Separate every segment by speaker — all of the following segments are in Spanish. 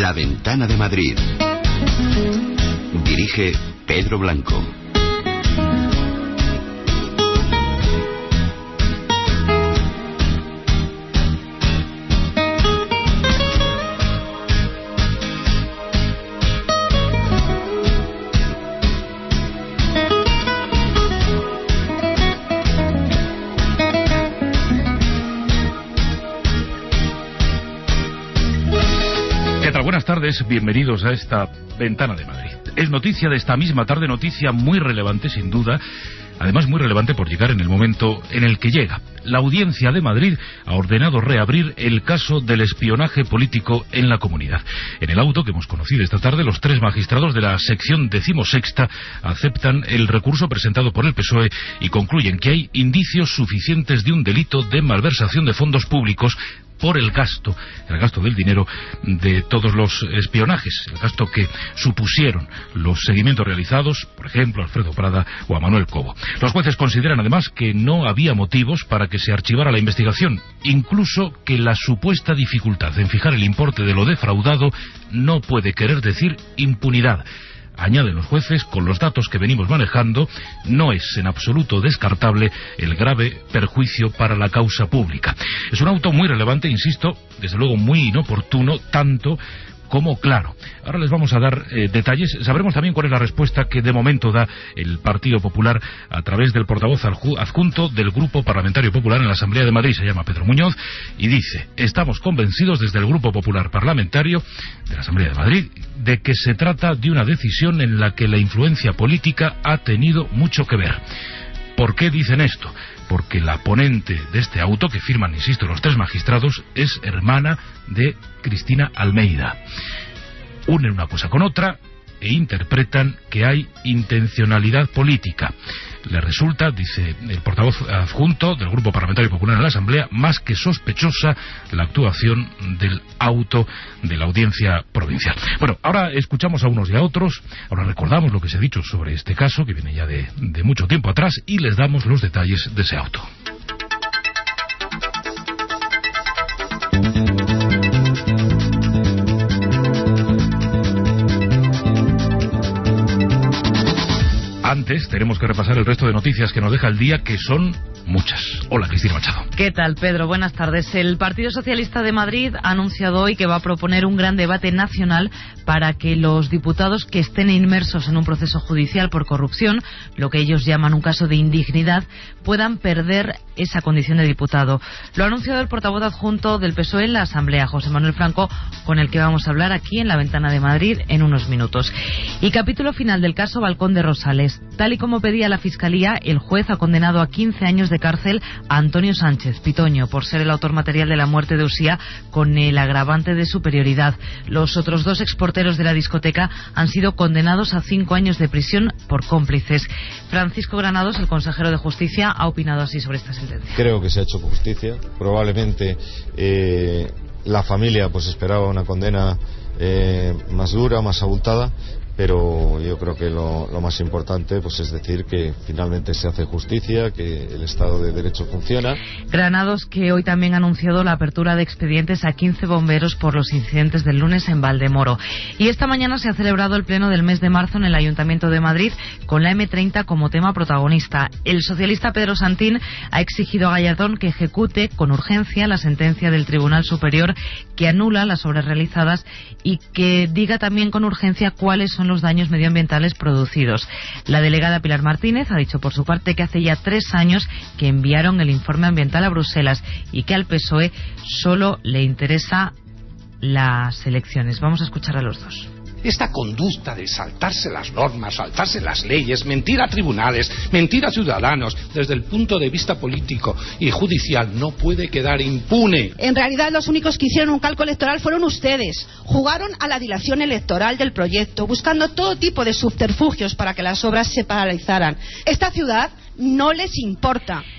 Speaker 1: La Ventana de Madrid. Dirige Pedro Blanco.
Speaker 2: Buenas tardes, bienvenidos a esta Ventana de Madrid. Es noticia de esta misma tarde, noticia muy relevante sin duda, además muy relevante por llegar en el momento en el que llega. La Audiencia de Madrid ha ordenado reabrir el caso del espionaje político en la comunidad. En el auto que hemos conocido esta tarde, los 3 magistrados de la sección 16ª aceptan el recurso presentado por el PSOE y concluyen que hay indicios suficientes de un delito de malversación de fondos públicos por el gasto del dinero de todos los espionajes, el gasto que supusieron los seguimientos realizados, por ejemplo, a Alfredo Prada o a Manuel Cobo. Los jueces consideran además que no había motivos para que se archivara la investigación, incluso que la supuesta dificultad en fijar el importe de lo defraudado no puede querer decir impunidad. Añaden los jueces, con los datos que venimos manejando, no es en absoluto descartable el grave perjuicio para la causa pública. Es un auto muy relevante, insisto, desde luego muy inoportuno, tanto como claro. Ahora les vamos a dar detalles. Sabremos también cuál es la respuesta que de momento da el Partido Popular a través del portavoz adjunto del Grupo Parlamentario Popular en la Asamblea de Madrid. Se llama Pedro Muñoz y dice: estamos convencidos desde el Grupo Popular Parlamentario de la Asamblea de Madrid de que se trata de una decisión en la que la influencia política ha tenido mucho que ver. ¿Por qué dicen esto? Porque la ponente de este auto, que firman, insisto, los 3 magistrados, es hermana de Cristina Almeida. Unen una cosa con otra e interpretan que hay intencionalidad política. Le resulta, dice el portavoz adjunto del Grupo Parlamentario Popular en la Asamblea, más que sospechosa la actuación del auto de la Audiencia Provincial. Bueno, ahora escuchamos a unos y a otros, ahora recordamos lo que se ha dicho sobre este caso, que viene ya de mucho tiempo atrás, y les damos los detalles de ese auto. Antes tenemos que repasar el resto de noticias que nos deja el día, que son muchas. Hola, Cristina Machado.
Speaker 3: ¿Qué tal, Pedro? Buenas tardes. El Partido Socialista de Madrid ha anunciado hoy que va a proponer un gran debate nacional para que los diputados que estén inmersos en un proceso judicial por corrupción, lo que ellos llaman un caso de indignidad, puedan perder esa condición de diputado. Lo ha anunciado el portavoz adjunto del PSOE en la Asamblea, José Manuel Franco, con el que vamos a hablar aquí en la Ventana de Madrid en unos minutos. Y capítulo final del caso Balcón de Rosales. Tal y como pedía la Fiscalía, el juez ha condenado a 15 años de cárcel a Antonio Sánchez Pitoño por ser el autor material de la muerte de Usía, con el agravante de superioridad. Los otros 2 exporteros de la discoteca han sido condenados a 5 años de prisión por cómplices. Francisco Granados, el consejero de Justicia, ha opinado así sobre esta sentencia.
Speaker 4: Creo que se ha hecho justicia. Probablemente la familia pues esperaba una condena más dura, más abultada, pero yo creo que lo más importante pues es decir que finalmente se hace justicia, que el Estado de Derecho funciona.
Speaker 3: Granados, que hoy también ha anunciado la apertura de expedientes a 15 bomberos por los incidentes del lunes en Valdemoro. Y esta mañana se ha celebrado el pleno del mes de marzo en el Ayuntamiento de Madrid, con la M30 como tema protagonista. El socialista Pedro Santín ha exigido a Gallardón que ejecute con urgencia la sentencia del Tribunal Superior que anula las obras realizadas y que diga también con urgencia cuáles son los daños medioambientales producidos. La delegada Pilar Martínez ha dicho por su parte que hace ya 3 años que enviaron el informe ambiental a Bruselas y que al PSOE solo le interesa las elecciones. Vamos a escuchar a los 2.
Speaker 5: Esta conducta de saltarse las normas, saltarse las leyes, mentir a tribunales, mentir a ciudadanos, desde el punto de vista político y judicial, no puede quedar impune.
Speaker 6: En realidad, los únicos que hicieron un cálculo electoral fueron ustedes. Jugaron a la dilación electoral del proyecto, buscando todo tipo de subterfugios para que las obras se paralizaran. Esta ciudad no les importa.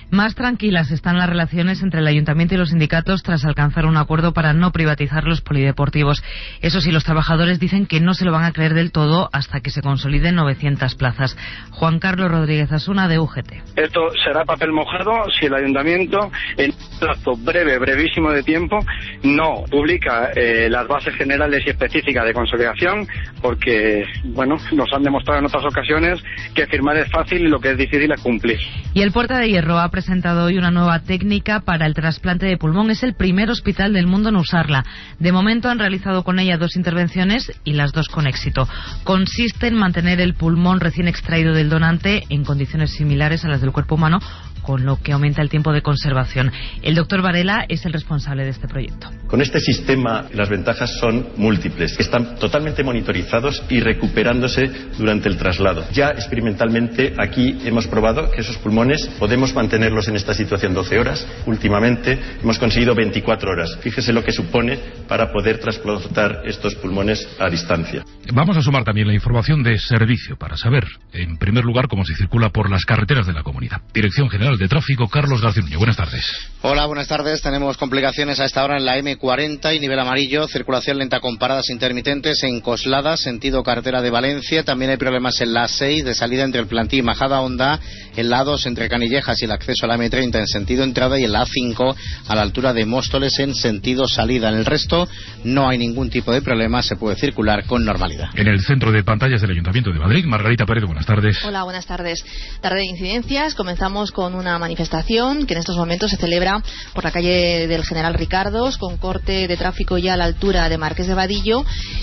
Speaker 3: Más tranquilas están las relaciones entre el Ayuntamiento y los sindicatos tras alcanzar un acuerdo para no privatizar los polideportivos. Eso sí, los trabajadores dicen que no se lo van a creer del todo hasta que se consoliden 900 plazas. Juan Carlos Rodríguez Asuna, de UGT.
Speaker 7: Esto será papel mojado si el Ayuntamiento, en un plazo brevísimo de tiempo, no publica las bases generales y específicas de consolidación, porque, bueno, nos han demostrado en otras ocasiones que firmar es fácil y lo que es difícil es cumplir.
Speaker 3: Y el Puerta de Hierro ha presentado hoy una nueva técnica para el trasplante de pulmón. Es el primer hospital del mundo en usarla. De momento han realizado con ella 2 intervenciones y las 2 con éxito. Consiste en mantener el pulmón recién extraído del donante en condiciones similares a las del cuerpo humano, con lo que aumenta el tiempo de conservación. El doctor Varela es el responsable de este proyecto.
Speaker 8: Con este sistema las ventajas son múltiples. Están totalmente monitorizados y recuperándose durante el traslado. Ya experimentalmente aquí hemos probado que esos pulmones podemos mantenerlos en esta situación 12 horas. Últimamente hemos conseguido 24 horas. Fíjese lo que supone para poder transportar estos pulmones a distancia.
Speaker 2: Vamos a sumar también la información de servicio para saber, en primer lugar, cómo se circula por las carreteras de la comunidad. Dirección General de Tráfico, Carlos García Nuño. Buenas tardes.
Speaker 9: Hola, buenas tardes. Tenemos complicaciones a esta hora en la M40 y nivel amarillo. Circulación lenta con paradas intermitentes en Coslada, sentido carretera de Valencia. También hay problemas en la A6 de salida entre el Plantí y Majada Honda. En la A2 entre Canillejas y el acceso a la M30 en sentido entrada. Y en la A5 a la altura de Móstoles en sentido salida. En el resto no hay ningún tipo de problema. Se puede circular con normalidad.
Speaker 2: En el centro de pantallas del Ayuntamiento de Madrid, Margarita Pérez, buenas tardes.
Speaker 10: Hola, buenas tardes. Tarde de incidencias. Comenzamos con una manifestación que en estos momentos se celebra por la calle del General Ricardos, con corte de tráfico ya a la altura de Marqués de Vadillo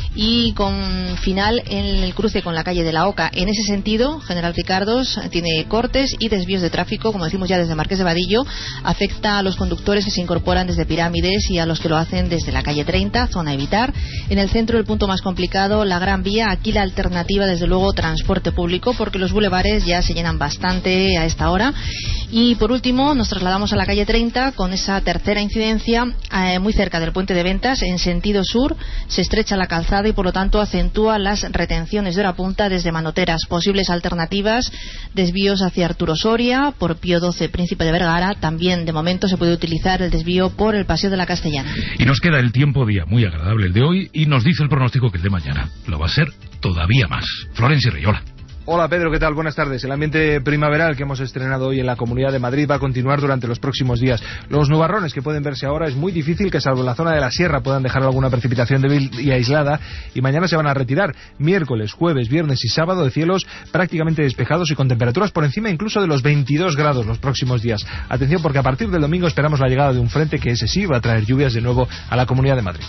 Speaker 10: y con final en el cruce con la calle de la Oca. En ese sentido, General Ricardos tiene cortes y desvíos de tráfico, como decimos ya desde Marqués de Vadillo. Afecta a los conductores que se incorporan desde Pirámides y a los que lo hacen desde la calle 30, zona a evitar. En el centro, el punto más complicado, la Gran Vía. Aquí la alternativa, desde luego, transporte público, porque los bulevares ya se llenan bastante a esta hora. Y por último nos trasladamos a la calle 30 con esa tercera incidencia muy cerca del puente de Ventas en sentido sur. Se estrecha la calzada y por lo tanto acentúa las retenciones de hora punta desde Manoteras. Posibles alternativas: desvíos hacia Arturo Soria por Pío XII, Príncipe de Vergara. También de momento se puede utilizar el desvío por el Paseo de la Castellana.
Speaker 2: Y nos queda el tiempo día muy agradable el de hoy y nos dice el pronóstico que el de mañana lo va a ser todavía más. Florencia Riola.
Speaker 11: Hola Pedro, ¿qué tal? Buenas tardes. El ambiente primaveral que hemos estrenado hoy en la Comunidad de Madrid va a continuar durante los próximos días. Los nubarrones que pueden verse ahora es muy difícil que, salvo en la zona de la sierra, puedan dejar alguna precipitación débil y aislada, y mañana se van a retirar. Miércoles, jueves, viernes y sábado de cielos prácticamente despejados y con temperaturas por encima incluso de los 22 grados los próximos días. Atención, porque a partir del domingo esperamos la llegada de un frente que ese sí va a traer lluvias de nuevo a la Comunidad de Madrid.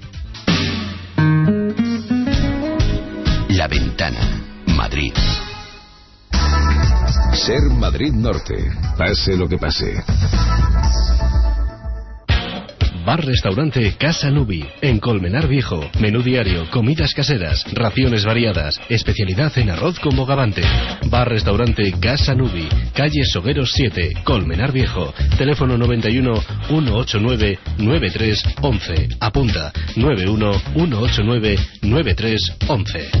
Speaker 1: La Ventana, Madrid.
Speaker 12: Ser Madrid Norte, pase lo que pase.
Speaker 13: Bar-restaurante Casa Nubi, en Colmenar Viejo. Menú diario, comidas caseras, raciones variadas, especialidad en arroz con bogavante. Bar-restaurante Casa Nubi, calle Sogueros 7, Colmenar Viejo. Teléfono 91 189 9311. Apunta 91 189 9311.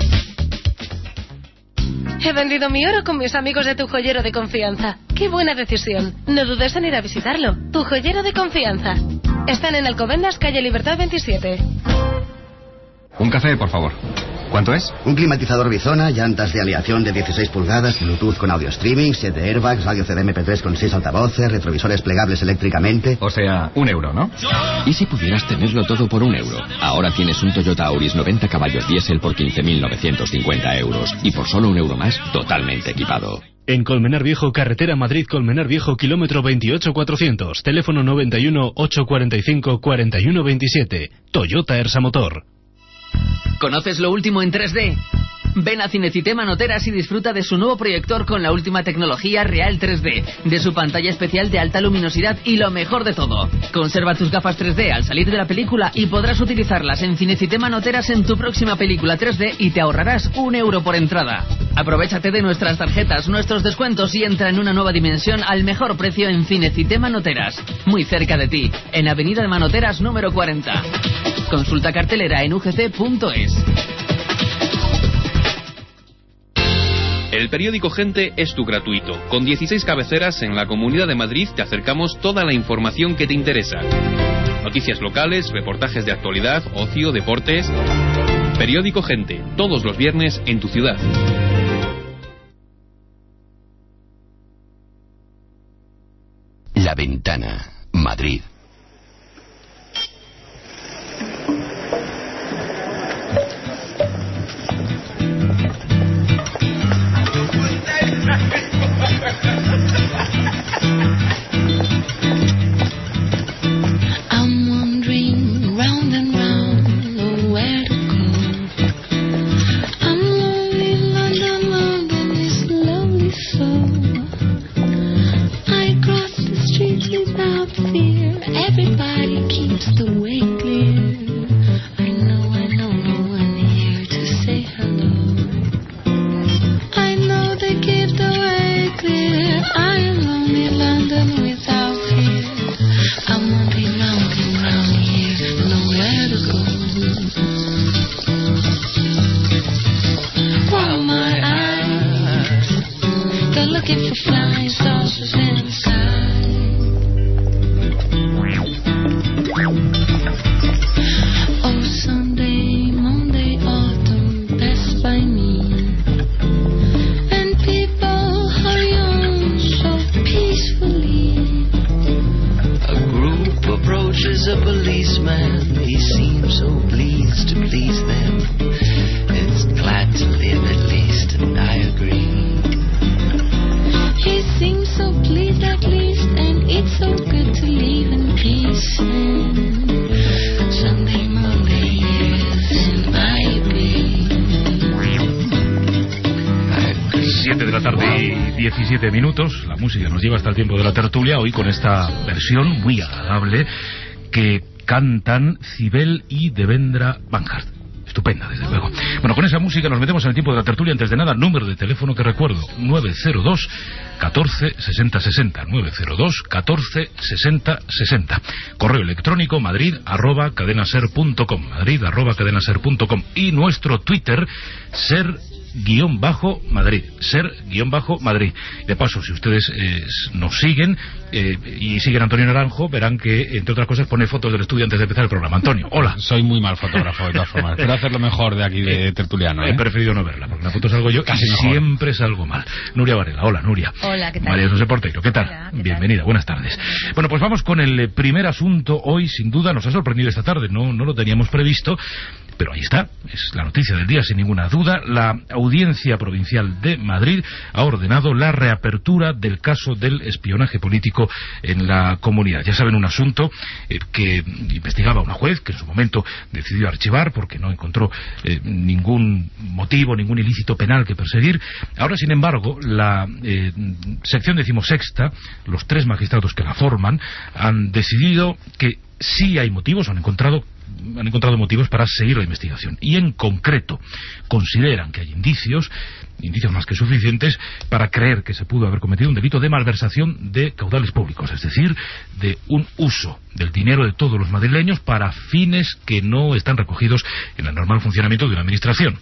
Speaker 14: He vendido mi oro con mis amigos de Tu Joyero de Confianza. ¡Qué buena decisión! No dudes en ir a visitarlo. Tu Joyero de Confianza. Están en Alcobendas, calle Libertad 27.
Speaker 15: Un café, por favor. ¿Cuánto es?
Speaker 16: Un climatizador Bizona, llantas de aleación de 16 pulgadas, Bluetooth con audio streaming, 7 airbags, radio CD MP3 con 6 altavoces, retrovisores plegables eléctricamente.
Speaker 15: O sea, €1, ¿no?
Speaker 17: ¿Y si pudieras tenerlo todo por €1? Ahora tienes un Toyota Auris 90 caballos diésel por 15.950 euros. Y por solo €1 más, totalmente equipado.
Speaker 13: En Colmenar Viejo, carretera Madrid-Colmenar Viejo, kilómetro 28400. Teléfono 91 845 4127. Toyota Ersa Motor.
Speaker 18: ¿Conoces lo último en 3D? Ven a Cinecité Manoteras y disfruta de su nuevo proyector con la última tecnología Real 3D, de su pantalla especial de alta luminosidad y lo mejor de todo. Conserva tus gafas 3D al salir de la película y podrás utilizarlas en Cinecité Manoteras en tu próxima película 3D y te ahorrarás €1 por entrada. Aprovechate de nuestras tarjetas, nuestros descuentos y entra en una nueva dimensión al mejor precio en Cinecité Manoteras, muy cerca de ti, en Avenida de Manoteras número 40. Consulta cartelera en ugc.es.
Speaker 19: El periódico Gente es tu gratuito. Con 16 cabeceras en la Comunidad de Madrid te acercamos toda la información que te interesa. Noticias locales, reportajes de actualidad, ocio, deportes. Periódico Gente, todos los viernes en tu ciudad.
Speaker 1: La Ventana, Madrid.
Speaker 20: I'm wandering round and round, where to go. I'm lonely, London, London is lonely so. I cross the streets without fear, everybody keeps the way clear. I know no one here to say hello. I know they keep the way clear. I am lonely, London without fear. I'm wandering round here, nowhere to go. While my eyes, they're looking for flying saucers in the sky. Oh, Sunday, Monday, autumn, pass by me, and people hurry on so peacefully.
Speaker 21: A group approaches a policeman. He seems so pleased to please them. It's glad to live at least, and I agree.
Speaker 20: He seems so pleased at least, and it's so good to live in peace. And Sunday, Monday, yes, it might be.
Speaker 2: 7 de la tarde y 17 minutos. La música nos lleva hasta el tiempo de la tertulia, hoy con esta versión muy agradable que cantan Cibel y Devendra Banhart. Estupenda, desde luego. Bueno, con esa música nos metemos en el tiempo de la tertulia. Antes de nada, número de teléfono que recuerdo: 902 14 60 60. 902 14 60 60. Correo electrónico madrid@cadenaser.com. madrid@cadenaser.com. Y nuestro Twitter, ser_Madrid. Ser_Madrid. De paso, si ustedes nos siguen y siguen a Antonio Naranjo, verán que, entre otras cosas, pone fotos del estudio antes de empezar el programa. Antonio, hola.
Speaker 22: Soy muy mal fotógrafo, de todas formas. Espero hacerlo mejor de aquí de tertuliano.
Speaker 2: He preferido no verla, porque en la foto salgo yo
Speaker 22: casi
Speaker 2: y
Speaker 22: mejor.
Speaker 2: Siempre salgo mal. Nuria Varela, hola, Nuria.
Speaker 23: Hola, ¿qué tal?
Speaker 2: María José Portero, ¿qué tal?
Speaker 23: Hola, ¿qué
Speaker 2: Bienvenida, buenas tardes. Bueno, pues vamos con el primer asunto hoy, sin duda, nos ha sorprendido esta tarde, no lo teníamos previsto, pero ahí está, es la noticia del día sin ninguna duda. La Audiencia Provincial de Madrid ha ordenado la reapertura del caso del espionaje político en la comunidad. Ya saben, un asunto que investigaba una juez que en su momento decidió archivar porque no encontró ningún motivo, ningún ilícito penal que perseguir. Ahora, sin embargo, la sección 16ª, los 3 magistrados que la forman, han decidido que sí hay motivos, han encontrado motivos para seguir la investigación, y en concreto consideran que hay indicios más que suficientes para creer que se pudo haber cometido un delito de malversación de caudales públicos, es decir, de un uso del dinero de todos los madrileños para fines que no están recogidos en el normal funcionamiento de una administración.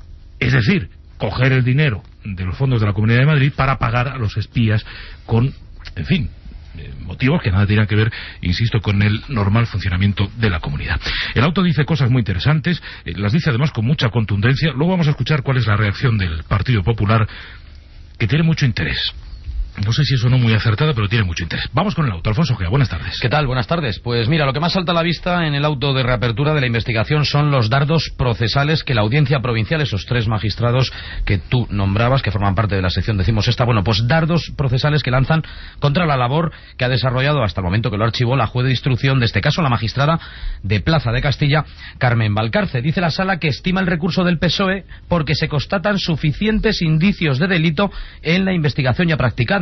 Speaker 2: Es decir, coger el dinero de los fondos de la Comunidad de Madrid para pagar a los espías con, en fin, motivos que nada tienen que ver, insisto, con el normal funcionamiento de la comunidad. El auto dice cosas muy interesantes, las dice además con mucha contundencia. Luego vamos a escuchar cuál es la reacción del Partido Popular, que tiene mucho interés. No sé si eso no muy acertada, pero tiene mucho interés. Vamos con el auto. Alfonso Gea, buenas tardes.
Speaker 24: ¿Qué tal? Buenas tardes. Pues mira, lo que más salta a la vista en el auto de reapertura de la investigación son los dardos procesales que la Audiencia Provincial, esos 3 magistrados que tú nombrabas, que forman parte de la sección 16ª, bueno, pues dardos procesales que lanzan contra la labor que ha desarrollado hasta el momento que lo archivó la juez de instrucción de este caso, la magistrada de Plaza de Castilla, Carmen Valcarce. Dice la sala que estima el recurso del PSOE porque se constatan suficientes indicios de delito en la investigación ya practicada.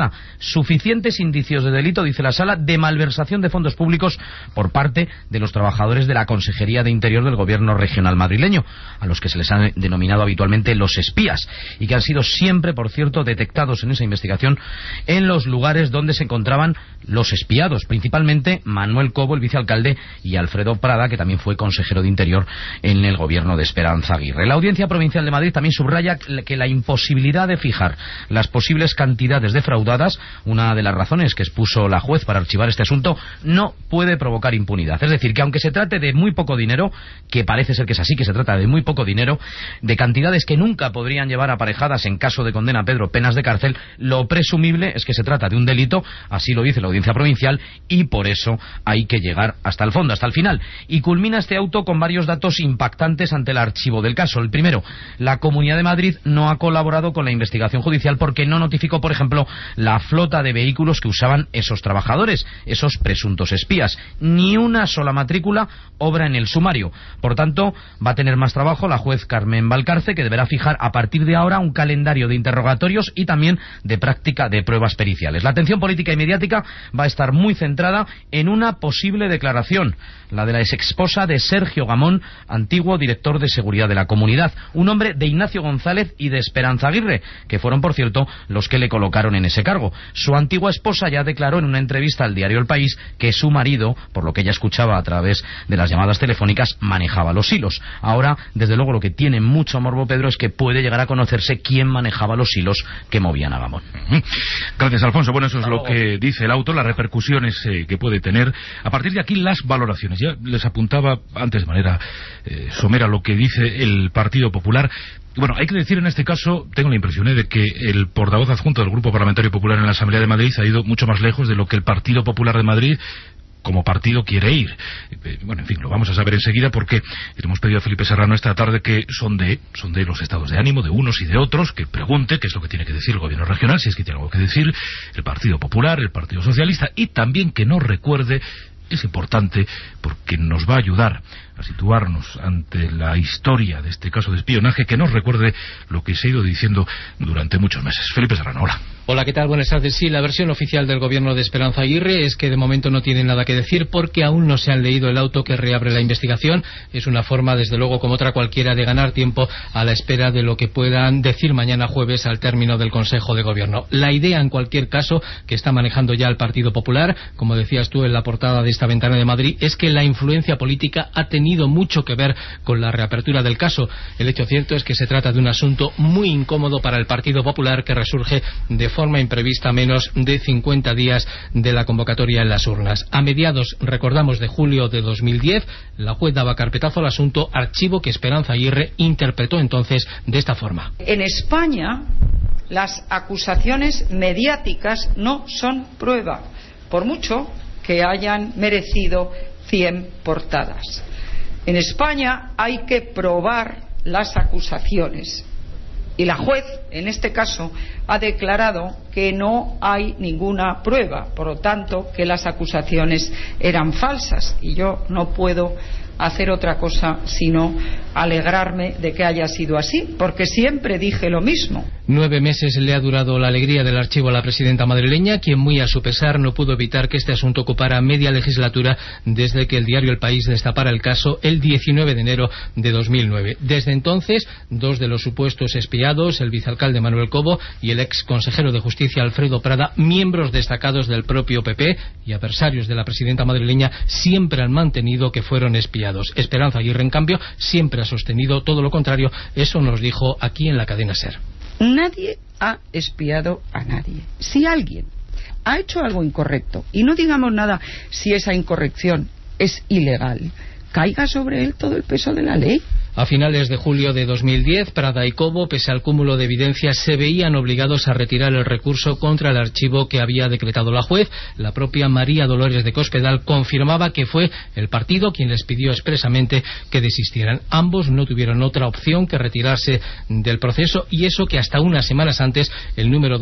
Speaker 24: Prada. Suficientes indicios de delito, dice la Sala, de malversación de fondos públicos por parte de los trabajadores de la Consejería de Interior del Gobierno regional madrileño, a los que se les ha denominado habitualmente los espías, y que han sido siempre, por cierto, detectados en esa investigación en los lugares donde se encontraban los espiados, principalmente Manuel Cobo, el vicealcalde, y Alfredo Prada, que también fue consejero de Interior en el gobierno de Esperanza Aguirre. La Audiencia Provincial de Madrid también subraya que la imposibilidad de fijar las posibles cantidades defraudadas, una de las razones que expuso la juez para archivar este asunto, no puede provocar impunidad. Es decir, que aunque se trate de muy poco dinero, que parece ser que es así, que se trata de muy poco dinero, de cantidades que nunca podrían llevar aparejadas en caso de condena a Pedro penas de cárcel, lo presumible es que se trata de un delito, así lo dice la Audiencia Provincial, y por eso hay que llegar hasta el fondo, hasta el final. Y culmina este auto con varios datos impactantes ante el archivo del caso. El primero, la Comunidad de Madrid no ha colaborado con la investigación judicial porque no notificó, por ejemplo, la flota de vehículos que usaban esos trabajadores, esos presuntos espías. Ni una sola matrícula obra en el sumario. Por tanto, va a tener más trabajo la juez Carmen Valcarce, que deberá fijar a partir de ahora un calendario de interrogatorios y también de práctica de pruebas periciales. La atención política y mediática va a estar muy centrada en una posible declaración, la de la exesposa de Sergio Gamón, antiguo director de seguridad de la Comunidad, un hombre de Ignacio González y de Esperanza Aguirre, que fueron, por cierto, los que le colocaron en ese cargo. Su antigua esposa ya declaró en una entrevista al diario El País que su marido, por lo que ella escuchaba a través de las llamadas telefónicas, manejaba los hilos. Ahora, desde luego, lo que tiene mucho morbo, Pedro, es que puede llegar a conocerse quién manejaba los hilos que movían a Gamón.
Speaker 2: Gracias, Alfonso. Bueno, eso es lo que dice el auto, las repercusiones que puede tener. A partir de aquí, las valoraciones. Ya les apuntaba antes de manera somera lo que dice el Partido Popular. Bueno, hay que decir en este caso, tengo la impresión de que el portavoz adjunto del Grupo Parlamentario Popular en la Asamblea de Madrid ha ido mucho más lejos de lo que el Partido Popular de Madrid como partido quiere ir. Bueno, en fin, lo vamos a saber enseguida porque le hemos pedido a Felipe Serrano esta tarde que sonde los estados de ánimo de unos y de otros, que pregunte qué es lo que tiene que decir el gobierno regional, si es que tiene algo que decir el Partido Popular, el Partido Socialista, y también que nos recuerde, es importante porque nos va a ayudar a situarnos ante la historia de este caso de espionaje, que nos recuerde lo que se ha ido diciendo durante muchos meses. Felipe Serrano, hola.
Speaker 4: Hola, ¿qué tal? Buenas tardes. Sí, la versión oficial del gobierno de Esperanza Aguirre es que de momento no tienen nada que decir porque aún no se han leído el auto que reabre la investigación. Es una forma, desde luego, como otra cualquiera, de ganar tiempo a la espera de lo que puedan decir mañana jueves al término del Consejo de Gobierno. La idea, en cualquier caso, que está manejando ya el Partido Popular, como decías tú en la portada de esta Ventana de Madrid, es que la influencia política ha tenido mucho que ver con la reapertura del caso. El hecho cierto es que se trata de un asunto muy incómodo para el Partido Popular, que resurge de forma imprevista a menos de 50 días de la convocatoria en las urnas. A mediados, recordamos, de julio de 2010, la juez daba carpetazo al asunto, archivo que Esperanza Aguirre interpretó entonces de esta forma.
Speaker 5: En España, las acusaciones mediáticas no son prueba, por mucho que hayan merecido 100 portadas. En España hay que probar las acusaciones. Y la juez, en este caso, ha declarado que no hay ninguna prueba, por lo tanto, que las acusaciones eran falsas. Y yo no puedo hacer otra cosa sino alegrarme de que haya sido así, porque siempre dije lo mismo.
Speaker 4: 9 meses le ha durado la alegría del archivo a la presidenta madrileña, quien muy a su pesar no pudo evitar que este asunto ocupara media legislatura desde que el diario El País destapara el caso el 19 de enero de 2009. Desde entonces, 2 de los supuestos espiados, el vicealcalde Manuel Cobo y el ex consejero de Justicia Alfredo Prada, miembros destacados del propio PP y adversarios de la presidenta madrileña, siempre han mantenido que fueron espiados. Esperanza Aguirre, en cambio, siempre ha sostenido todo lo contrario. Eso nos dijo aquí en la cadena SER.
Speaker 5: Nadie ha espiado a nadie. Si alguien ha hecho algo incorrecto, y no digamos nada si esa incorrección es ilegal, caiga sobre él todo el peso de la ley.
Speaker 4: A finales de julio de 2010, Prada y Cobo, pese al cúmulo de evidencias, se veían obligados a retirar el recurso contra el archivo que había decretado la juez. La propia María Dolores de Cospedal confirmaba que fue el partido quien les pidió expresamente que desistieran. Ambos no tuvieron otra opción que retirarse del proceso, y eso que hasta unas semanas antes el número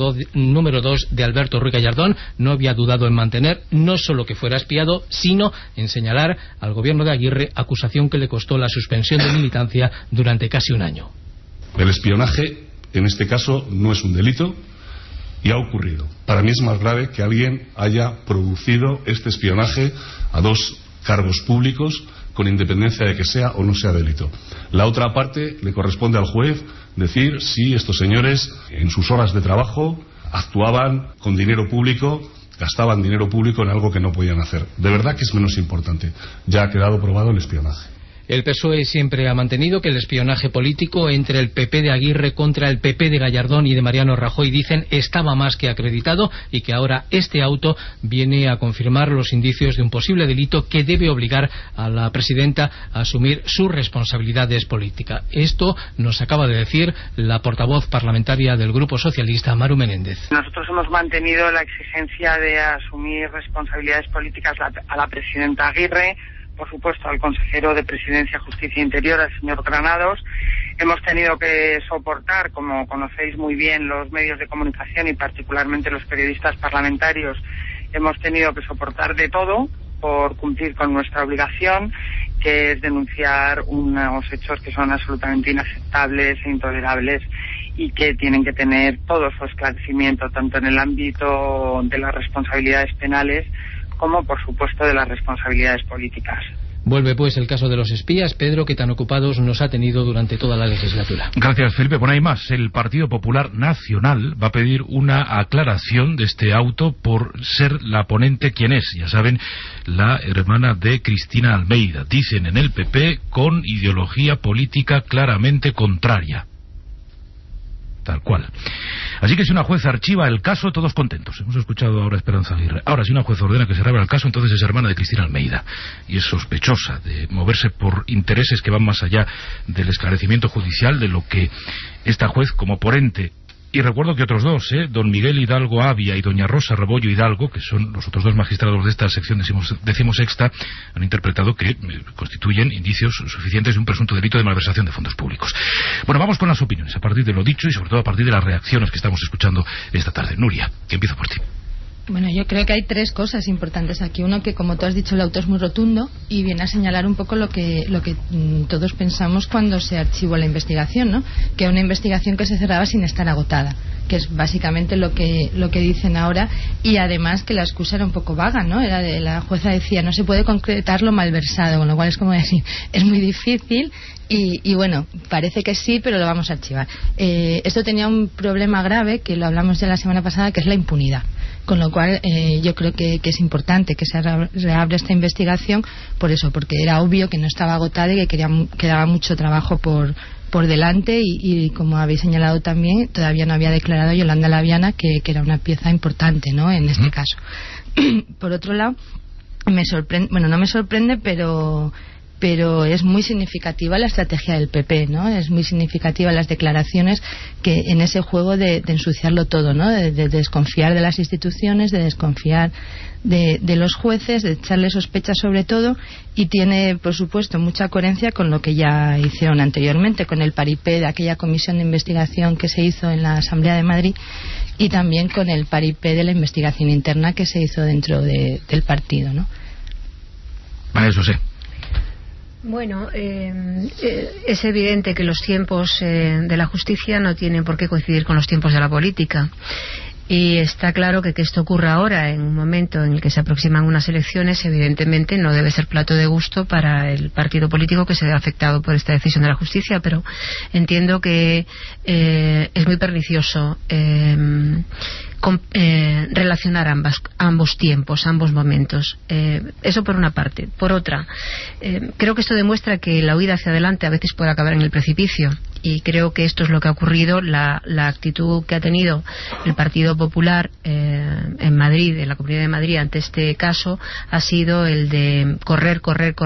Speaker 4: 2 de Alberto Ruiz Gallardón no había dudado en mantener no solo que fuera espiado, sino en señalar al gobierno de Aguirre, acusación que le costó la suspensión de militancia durante casi un año.
Speaker 6: El espionaje, en este caso, no es un delito
Speaker 3: y ha ocurrido. Para mí es más grave que alguien haya producido este espionaje a 2 cargos públicos, con independencia de que sea o no sea delito. La otra parte le corresponde al juez decir si estos señores en sus horas de trabajo actuaban con dinero público, gastaban dinero público en algo que no podían hacer. De verdad que es menos importante. Ya ha quedado probado el espionaje.
Speaker 4: El PSOE siempre ha mantenido que el espionaje político entre el PP de Aguirre contra el PP de Gallardón y de Mariano Rajoy, dicen, estaba más que acreditado, y que ahora este auto viene a confirmar los indicios de un posible delito que debe obligar a la presidenta a asumir sus responsabilidades políticas. Esto nos acaba de decir la portavoz parlamentaria del Grupo Socialista, Maru Menéndez.
Speaker 6: Nosotros hemos mantenido la exigencia de asumir responsabilidades políticas a la presidenta Aguirre, por supuesto al consejero de Presidencia, Justicia e Interior, al señor Granados. Hemos tenido que soportar, como conocéis muy bien los medios de comunicación y particularmente los periodistas parlamentarios, hemos tenido que soportar de todo por cumplir con nuestra obligación, que es denunciar unos hechos que son absolutamente inaceptables e intolerables y que tienen que tener todo su esclarecimiento, tanto en el ámbito de las responsabilidades penales como, por supuesto, de las responsabilidades políticas.
Speaker 4: Vuelve pues el caso de los espías, Pedro, que tan ocupados nos ha tenido durante toda la legislatura.
Speaker 2: Gracias, Felipe. Bueno, hay más. El Partido Popular Nacional va a pedir una aclaración de este auto por ser la ponente quien es. Ya saben, la hermana de Cristina Almeida. Dicen en el PP con ideología política claramente contraria. Tal cual. Así que si una jueza archiva el caso, todos contentos. Hemos escuchado ahora a Esperanza Aguirre. Ahora, si una jueza ordena que se reabra el caso, entonces es hermana de Cristina Almeida. Y es sospechosa de moverse por intereses que van más allá del esclarecimiento judicial de lo que esta juez, como ponente. Y recuerdo que otros dos, don Miguel Hidalgo Avia y doña Rosa Rebollo Hidalgo, que son los otros 2 magistrados de esta sección decimosexta, han interpretado que constituyen indicios suficientes de un presunto delito de malversación de fondos públicos. Bueno, vamos con las opiniones, a partir de lo dicho y sobre todo a partir de las reacciones que estamos escuchando esta tarde. Nuria, que empiezo por ti.
Speaker 7: Bueno, yo creo que hay 3 cosas importantes aquí. Uno, que como tú has dicho, el auto es muy rotundo y viene a señalar un poco lo que todos pensamos cuando se archivó la investigación, ¿no? Que era una investigación que se cerraba sin estar agotada, que es básicamente lo que dicen ahora, y además que la excusa era un poco vaga, ¿no? La jueza decía, no se puede concretar lo malversado, con lo cual es como decir, es muy difícil. Y bueno, parece que sí, pero lo vamos a archivar. Esto tenía un problema grave, que lo hablamos ya la semana pasada, que es la impunidad. Con lo cual yo creo que es importante que se reabra esta investigación por eso, porque era obvio que no estaba agotada y que quedaba mucho trabajo por delante y como habéis señalado también, todavía no había declarado Yolanda Laviana que era una pieza importante, ¿no?, en este caso. Por otro lado, me sorprende, bueno, no me sorprende, pero es muy significativa la estrategia del PP, ¿no? Es muy significativa las declaraciones que en ese juego de ensuciarlo todo, ¿no? De desconfiar de las instituciones, de desconfiar de los jueces, de echarle sospechas sobre todo, y tiene, por supuesto, mucha coherencia con lo que ya hicieron anteriormente, con el paripé de aquella comisión de investigación que se hizo en la Asamblea de Madrid, y también con el paripé de la investigación interna que se hizo dentro del partido, ¿no?
Speaker 2: Vale, eso sí.
Speaker 23: Bueno, es evidente que los tiempos de la justicia no tienen por qué coincidir con los tiempos de la política. Y está claro que esto ocurra ahora, en un momento en el que se aproximan unas elecciones, evidentemente no debe ser plato de gusto para el partido político que se ve afectado por esta decisión de la justicia, pero entiendo que es muy pernicioso relacionar ambos tiempos, ambos momentos. Eso por una parte. Por otra, creo que esto demuestra que la huida hacia adelante a veces puede acabar en el precipicio, y creo que esto es lo que ha ocurrido. La actitud que ha tenido el Partido Popular en Madrid, en la Comunidad de Madrid, ante este caso ha sido el de correr,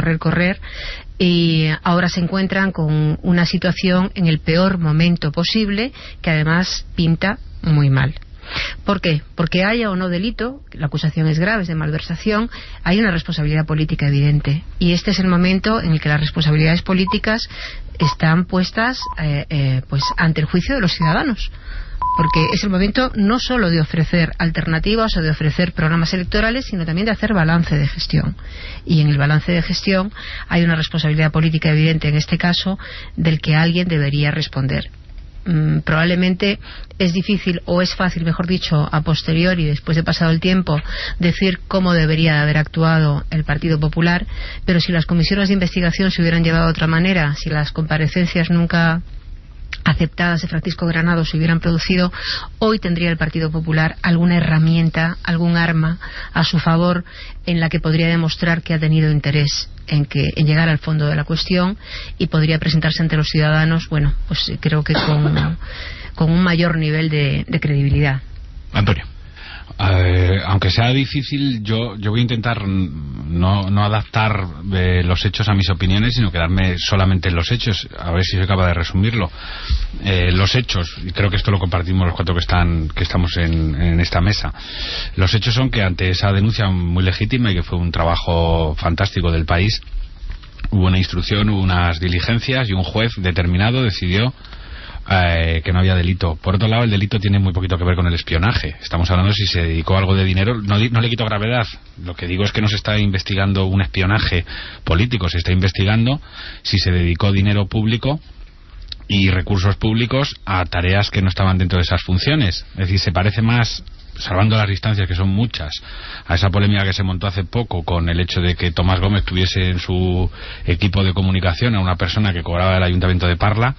Speaker 23: y ahora se encuentran con una situación en el peor momento posible, que además pinta muy mal. ¿Por qué? Porque haya o no delito, la acusación es grave, es de malversación, hay una responsabilidad política evidente, y este es el momento en el que las responsabilidades políticas están puestas pues ante el juicio de los ciudadanos, porque es el momento no solo de ofrecer alternativas o de ofrecer programas electorales, sino también de hacer balance de gestión, y en el balance de gestión hay una responsabilidad política evidente en este caso del que alguien debería responder. probablemente es difícil, o es fácil, mejor dicho, a posteriori, después de pasado el tiempo, decir cómo debería haber actuado el Partido Popular, pero si las comisiones de investigación se hubieran llevado de otra manera, si las comparecencias nunca aceptadas de Francisco Granados se hubieran producido, hoy tendría el Partido Popular alguna herramienta, algún arma a su favor en la que podría demostrar que ha tenido interés en llegar al fondo de la cuestión, y podría presentarse ante los ciudadanos, bueno, pues creo que con un mayor nivel de credibilidad.
Speaker 22: Antonio. Aunque sea difícil, yo voy a intentar no adaptar los hechos a mis opiniones, sino quedarme solamente en los hechos, a ver si soy capaz de resumirlo. Los hechos, y creo que esto lo compartimos los cuatro que estamos en esta mesa, los hechos son que ante esa denuncia muy legítima, y que fue un trabajo fantástico del país, hubo una instrucción, hubo unas diligencias, y un juez determinado decidió que no había delito. Por otro lado, el delito tiene muy poquito que ver con el espionaje. Estamos hablando de si se dedicó algo de dinero. No le quito gravedad. Lo que digo es que no se está investigando un espionaje político, se está investigando si se dedicó dinero público y recursos públicos a tareas que no estaban dentro de esas funciones. Es decir, se parece más, salvando las distancias, que son muchas, a esa polémica que se montó hace poco con el hecho de que Tomás Gómez tuviese en su equipo de comunicación a una persona que cobraba el Ayuntamiento de Parla,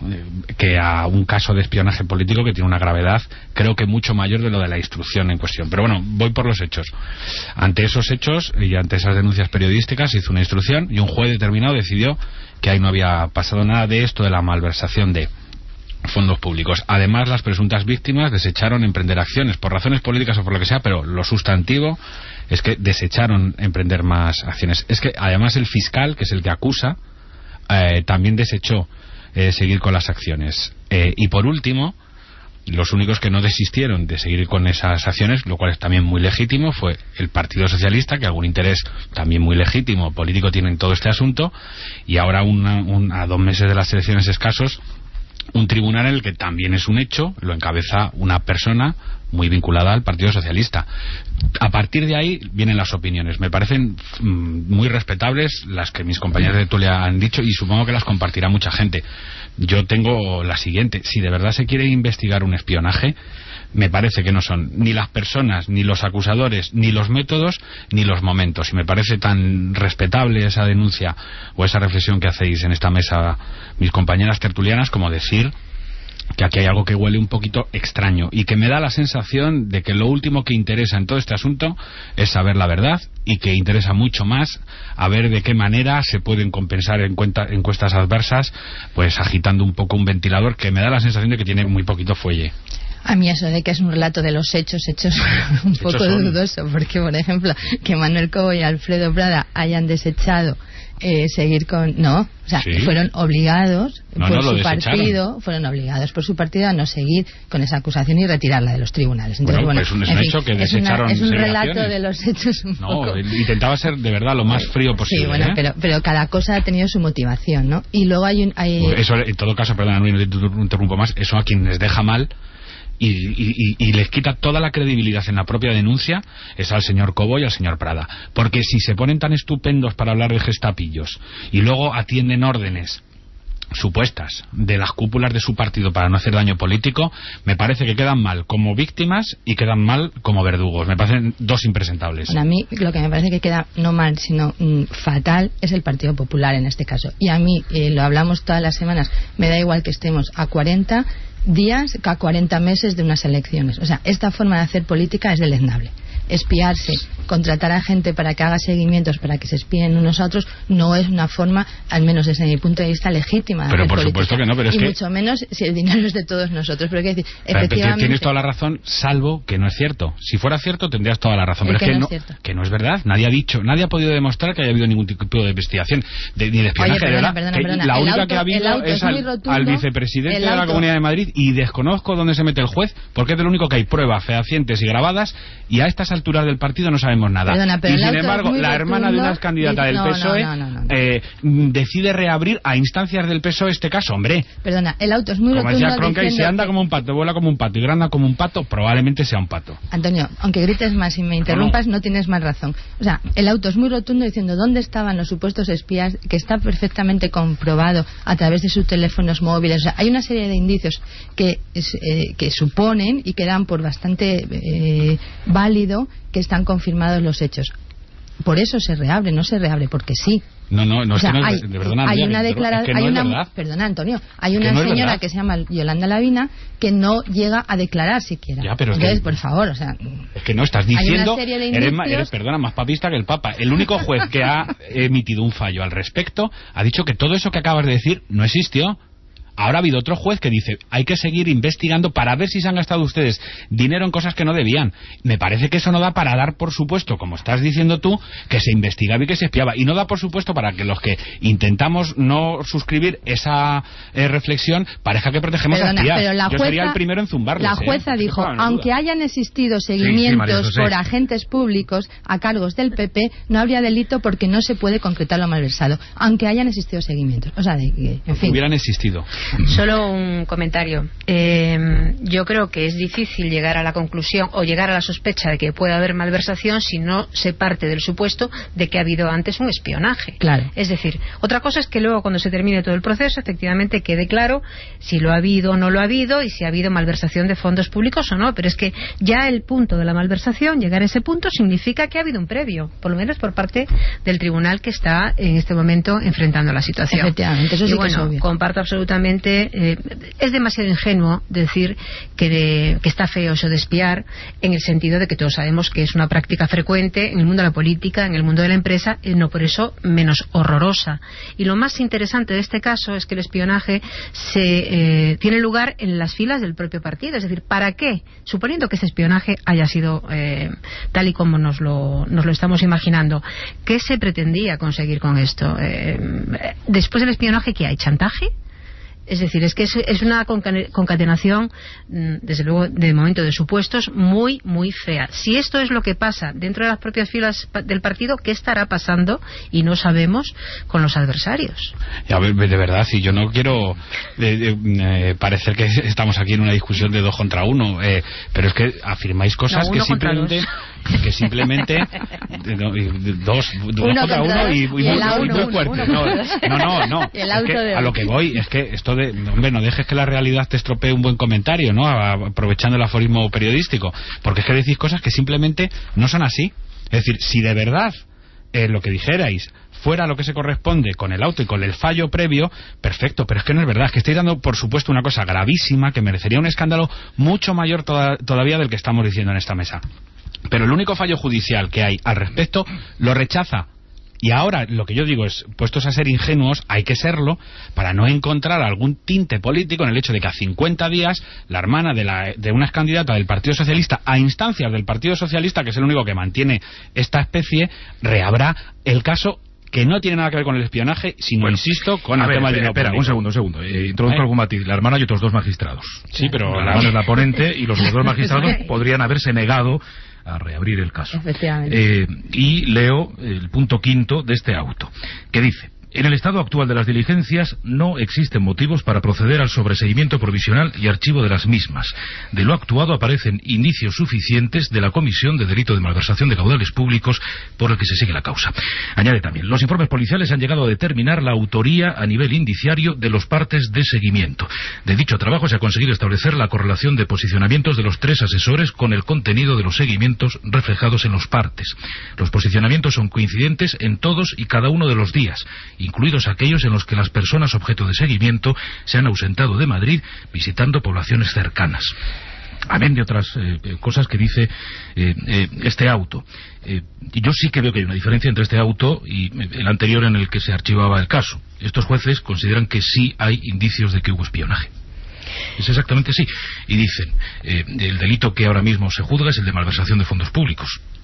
Speaker 22: que a un caso de espionaje político que tiene una gravedad, creo que mucho mayor de lo de la instrucción en cuestión. Pero bueno, voy por los hechos. Ante esos hechos y ante esas denuncias periodísticas se hizo una instrucción, y un juez determinado decidió que ahí no había pasado nada de esto de la malversación de fondos públicos. Además, las presuntas víctimas desecharon emprender acciones por razones políticas o por lo que sea, pero lo sustantivo es que desecharon emprender más acciones. Es que además el fiscal, que es el que acusa, también desechó seguir con las acciones. Y por último, los únicos que no desistieron de seguir con esas acciones, lo cual es también muy legítimo, fue el Partido Socialista, que algún interés también muy legítimo político tiene en todo este asunto, y ahora a 2 meses de las elecciones escasos, un tribunal en el que también es un hecho, lo encabeza una persona muy vinculada al Partido Socialista. A partir de ahí vienen las opiniones. Me parecen muy respetables las que mis compañeros de tertulia han dicho, y supongo que las compartirá mucha gente. Yo tengo la siguiente: si de verdad se quiere investigar un espionaje, me parece que no son ni las personas, ni los acusadores, ni los métodos, ni los momentos. Y me parece tan respetable esa denuncia o esa reflexión que hacéis en esta mesa mis compañeras tertulianas, como decir que aquí hay algo que huele un poquito extraño, y que me da la sensación de que lo último que interesa en todo este asunto es saber la verdad, y que interesa mucho más a ver de qué manera se pueden compensar encuestas adversas, pues agitando un poco un ventilador que me da la sensación de que tiene muy poquito fuelle.
Speaker 7: A mí eso de que es un relato de los hechos un poco dudoso, porque por ejemplo que Manuel Cobo y Alfredo Prada hayan desechado seguir con... No, o sea, sí, fueron obligados por su partido, a no seguir con esa acusación y retirarla de los tribunales. Entonces, bueno,
Speaker 22: pues es un hecho que desecharon.
Speaker 7: Es un relato de los hechos
Speaker 22: poco... intentaba ser de verdad lo más frío posible.
Speaker 7: Sí, bueno, pero cada cosa ha tenido su motivación, ¿no? Y luego hay
Speaker 22: eso, en todo caso, perdona, no interrumpo más, eso a quienes deja mal y les quita toda la credibilidad en la propia denuncia es al señor Cobo y al señor Prada, porque si se ponen tan estupendos para hablar de gestapillos y luego atienden órdenes supuestas de las cúpulas de su partido para no hacer daño político, me parece que quedan mal como víctimas y quedan mal como verdugos. Me parecen dos impresentables.
Speaker 7: Bueno, a mí lo que me parece que queda no mal sino fatal es el Partido Popular en este caso, y a mí lo hablamos todas las semanas, me da igual que estemos a 40 días que a 40 meses de unas elecciones. O sea, esta forma de hacer política es deleznable. Espiarse, contratar a gente para que haga seguimientos, para que se espíen unos a otros, no es una forma, al menos desde mi punto de vista, legítima de
Speaker 22: pero
Speaker 7: hacer
Speaker 22: por
Speaker 7: política.
Speaker 22: Supuesto que no, pero es
Speaker 7: y
Speaker 22: que...
Speaker 7: mucho menos si el dinero es de todos nosotros. Pero hay que decir, efectivamente...
Speaker 22: Tienes toda la razón, salvo que no es cierto. Si fuera cierto, tendrías toda la razón. Pero es que no es verdad. Nadie ha podido demostrar que haya habido ningún tipo de investigación, ni de espionaje.
Speaker 7: Perdona.
Speaker 22: La única que ha habido es al vicepresidente de la Comunidad de Madrid, y desconozco dónde se mete el juez, porque es de lo único que hay pruebas fehacientes y grabadas, y a estas alturas del partido no sabemos nada.
Speaker 7: Perdona, pero
Speaker 22: y sin
Speaker 7: el auto
Speaker 22: embargo,
Speaker 7: es muy
Speaker 22: la hermana de una candidata del PSOE decide reabrir a instancias del PSOE este caso, hombre.
Speaker 7: Perdona, el auto es muy
Speaker 22: como
Speaker 7: rotundo.
Speaker 22: decía Cronkite, si anda como un pato, vuela como un pato y grana como un pato, probablemente sea un pato.
Speaker 7: Antonio, aunque grites más y me interrumpas, no tienes más razón. O sea, el auto es muy rotundo diciendo dónde estaban los supuestos espías, que está perfectamente comprobado a través de sus teléfonos móviles. O sea, hay una serie de indicios que suponen y que dan por bastante válido que están confirmados los hechos. Por eso se reabre, no se reabre porque sí.
Speaker 22: No,
Speaker 7: o sea,
Speaker 22: es de verdad.
Speaker 7: Hay una declaración,
Speaker 22: Perdona,
Speaker 7: Antonio, hay una señora que se llama Yolanda Lavina que no llega a declarar siquiera.
Speaker 22: Ya, pero
Speaker 7: entonces, por favor, o sea,
Speaker 22: es que no estás diciendo,
Speaker 7: hay una serie de indicios...
Speaker 22: eres, perdona, más papista que el Papa. El único juez que ha emitido un fallo al respecto ha dicho que todo eso que acabas de decir no existió. Ahora ha habido otro juez que dice hay que seguir investigando para ver si se han gastado ustedes dinero en cosas que no debían. Me parece que eso no da para dar por supuesto, como estás diciendo tú, que se investigaba y que se espiaba. Y no da por supuesto para que los que intentamos no suscribir esa reflexión parezca que protegemos a espías. Yo sería el primero en zumbarles.
Speaker 7: La jueza dijo, aunque hayan existido seguimientos por agentes públicos a cargos del PP, no habría delito porque no se puede concretar lo malversado. Aunque hayan existido seguimientos. O sea, en fin.
Speaker 22: Hubieran existido.
Speaker 23: Solo un comentario. Yo creo que es difícil llegar a la conclusión o llegar a la sospecha de que puede haber malversación si no se parte del supuesto de que ha habido antes un espionaje.
Speaker 7: Claro.
Speaker 23: Es decir, otra cosa es que luego cuando se termine todo el proceso efectivamente quede claro si lo ha habido o no lo ha habido y si ha habido malversación de fondos públicos o no. Pero es que ya el punto de la malversación, llegar a ese punto significa que ha habido un previo, por lo menos por parte del tribunal que está en este momento enfrentando la situación.
Speaker 7: Efectivamente, eso sí
Speaker 23: y
Speaker 7: que es obvio.
Speaker 23: Comparto absolutamente. Es demasiado ingenuo decir que está feo eso de espiar, en el sentido de que todos sabemos que es una práctica frecuente en el mundo de la política, en el mundo de la empresa, y no por eso menos horrorosa. Y lo más interesante de este caso es que el espionaje tiene lugar en las filas del propio partido. Es decir, ¿para qué? Suponiendo que ese espionaje haya sido tal y como nos lo estamos imaginando, ¿qué se pretendía conseguir con esto? Después del espionaje, ¿qué hay? ¿Chantaje? Es decir, es que es una concatenación, desde luego, de momento de supuestos muy, muy fea. Si esto es lo que pasa dentro de las propias filas del partido, ¿qué estará pasando? Y no sabemos con los adversarios.
Speaker 22: Ya, de verdad, si yo no quiero parecer que estamos aquí en una discusión de 2 contra 1, pero es que afirmáis cosas que simplemente dos contra uno y muy fuerte. No. A lo que voy es que esto hombre, no dejes que la realidad te estropee un buen comentario, ¿no? Aprovechando el aforismo periodístico, porque es que decís cosas que simplemente no son así. Es decir, si de verdad lo que dijerais fuera lo que se corresponde con el auto y con el fallo previo, perfecto, pero es que no es verdad, es que estáis dando por supuesto una cosa gravísima que merecería un escándalo mucho mayor todavía del que estamos diciendo en esta mesa. Pero el único fallo judicial que hay al respecto lo rechaza. Y ahora lo que yo digo es, puestos a ser ingenuos, hay que serlo para no encontrar algún tinte político en el hecho de que a 50 días la hermana de una candidata del Partido Socialista, a instancias del Partido Socialista, que es el único que mantiene esta especie, reabra el caso que no tiene nada que ver con el espionaje, sino, insisto, con el tema del dinero público.
Speaker 2: Un segundo. Introduzco algún matiz. La hermana y otros 2 magistrados.
Speaker 22: Sí, pero
Speaker 2: la hermana es la ponente y los 2 magistrados podrían haberse negado a reabrir el caso. Y leo el punto 5 de este auto, que dice: en el estado actual de las diligencias no existen motivos para proceder al sobreseimiento provisional y archivo de las mismas. De lo actuado aparecen indicios suficientes de la comisión de delito de malversación de caudales públicos por el que se sigue la causa. Añade también: los informes policiales han llegado a determinar la autoría a nivel indiciario de los partes de seguimiento. De dicho trabajo se ha conseguido establecer la correlación de posicionamientos de los 3 asesores con el contenido de los seguimientos reflejados en los partes. Los posicionamientos son coincidentes en todos y cada uno de los días, incluidos aquellos en los que las personas objeto de seguimiento se han ausentado de Madrid visitando poblaciones cercanas. Amén de otras cosas que dice este auto. Y yo sí que veo que hay una diferencia entre este auto y el anterior en el que se archivaba el caso. Estos jueces consideran que sí hay indicios de que hubo espionaje. Es exactamente así. Y dicen, el delito que ahora mismo se juzga es el de malversación de fondos públicos.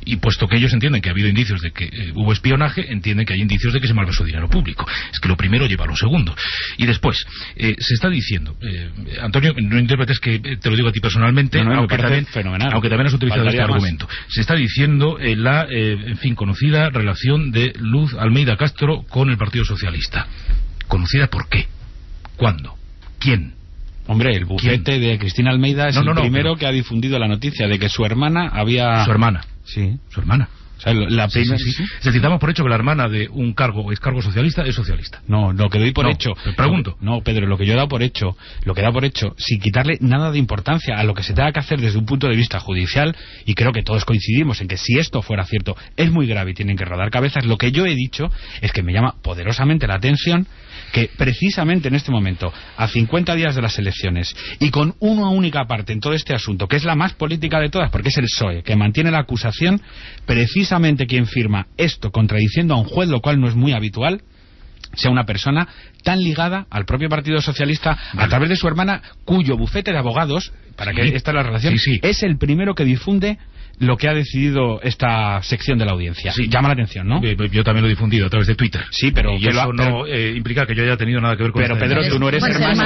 Speaker 2: Y puesto que ellos entienden que ha habido indicios de que hubo espionaje, entienden que hay indicios de que se malversó dinero público. Es que lo primero lleva a lo segundo. Y después, se está diciendo, Antonio, no interpretes que te lo digo a ti personalmente, aunque también has utilizado este argumento. Se está diciendo la, en fin, conocida relación de Luz Almeida Castro con el Partido Socialista. ¿Conocida por qué? ¿Cuándo? ¿Quién?
Speaker 22: Hombre, el bufete de Cristina Almeida es el primero que ha difundido la noticia de que su hermana había...
Speaker 2: ¿Su hermana?
Speaker 22: Sí.
Speaker 2: ¿Su hermana?
Speaker 22: O sea, la primera...
Speaker 2: Sí. Es decir, damos por hecho que la hermana de un cargo o excargo socialista es socialista.
Speaker 22: No, lo que doy por hecho...
Speaker 2: Te pregunto.
Speaker 22: No, Pedro, lo que yo he dado por hecho, sin quitarle nada de importancia a lo que se tenga que hacer desde un punto de vista judicial, y creo que todos coincidimos en que si esto fuera cierto, es muy grave y tienen que rodar cabezas. Lo que yo he dicho es que me llama poderosamente la atención que precisamente en este momento, a 50 días de las elecciones, y con una única parte en todo este asunto, que es la más política de todas, porque es el PSOE, que mantiene la acusación, precisamente quien firma esto contradiciendo a un juez, lo cual no es muy habitual, sea una persona tan ligada al propio Partido Socialista a través de su hermana, cuyo bufete de abogados, para que esta es la relación, es el primero que difunde lo que ha decidido esta sección de la audiencia. Sí. Llama la atención, ¿no?
Speaker 2: Yo también lo he difundido a través de Twitter.
Speaker 22: Sí, pero...
Speaker 2: Y eso no implica que yo haya tenido nada que ver con...
Speaker 22: Pero Pedro, tú no eres hermano...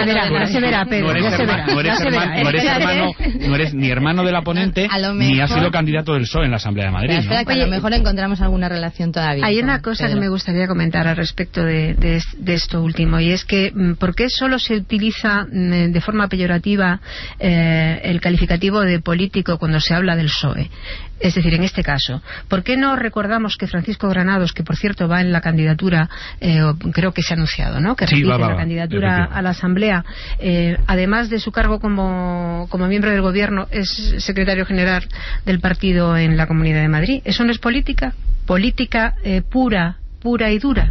Speaker 22: No eres ni hermano de la ponente, ni has sido candidato del PSOE en la Asamblea de Madrid.
Speaker 7: Pero espera, que a lo mejor encontramos alguna relación todavía.
Speaker 23: Hay una cosa que me gustaría comentar al respecto de esto último, y es que ¿por qué solo se utiliza de forma peyorativa el calificativo de político cuando se habla del PSOE? Es decir, en este caso, ¿por qué no recordamos que Francisco Granados, que por cierto va en la candidatura, creo que se ha anunciado, ¿no? Que repite la candidatura a la Asamblea, además de su cargo como miembro del Gobierno, es secretario general del partido en la Comunidad de Madrid? ¿Eso no es política? Política pura y dura.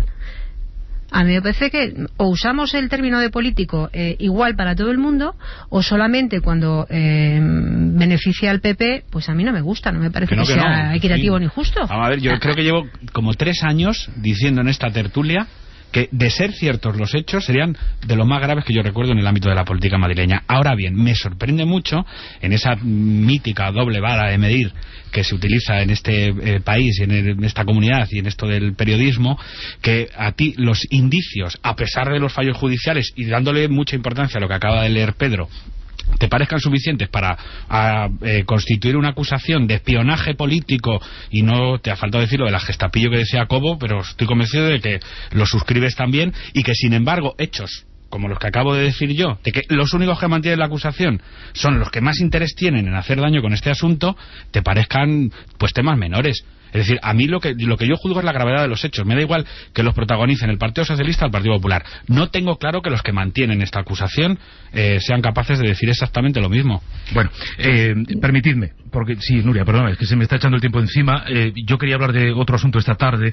Speaker 23: A mí me parece que o usamos el término de político igual para todo el mundo, o solamente cuando beneficia al PP, pues a mí no me gusta, no me parece que sea equitativo ni justo.
Speaker 22: A ver, yo creo que llevo como 3 años diciendo en esta tertulia que, de ser ciertos los hechos, serían de los más graves que yo recuerdo en el ámbito de la política madrileña. Ahora bien, me sorprende mucho en esa mítica doble vara de medir que se utiliza en este país, en esta comunidad y en esto del periodismo, que a ti los indicios, a pesar de los fallos judiciales y dándole mucha importancia a lo que acaba de leer Pedro, te parezcan suficientes para constituir una acusación de espionaje político, y no te ha faltado decir lo de la gestapillo que decía Cobo, pero estoy convencido de que lo suscribes también, y que sin embargo hechos como los que acabo de decir yo, de que los únicos que mantienen la acusación son los que más interés tienen en hacer daño con este asunto, te parezcan pues temas menores. Es decir, a mí lo que yo juzgo es la gravedad de los hechos. Me da igual que los protagonicen el Partido Socialista o el Partido Popular. No tengo claro que los que mantienen esta acusación sean capaces de decir exactamente lo mismo.
Speaker 2: Bueno, permitidme, porque sí, Nuria, perdona, es que se me está echando el tiempo encima. Yo quería hablar de otro asunto esta tarde,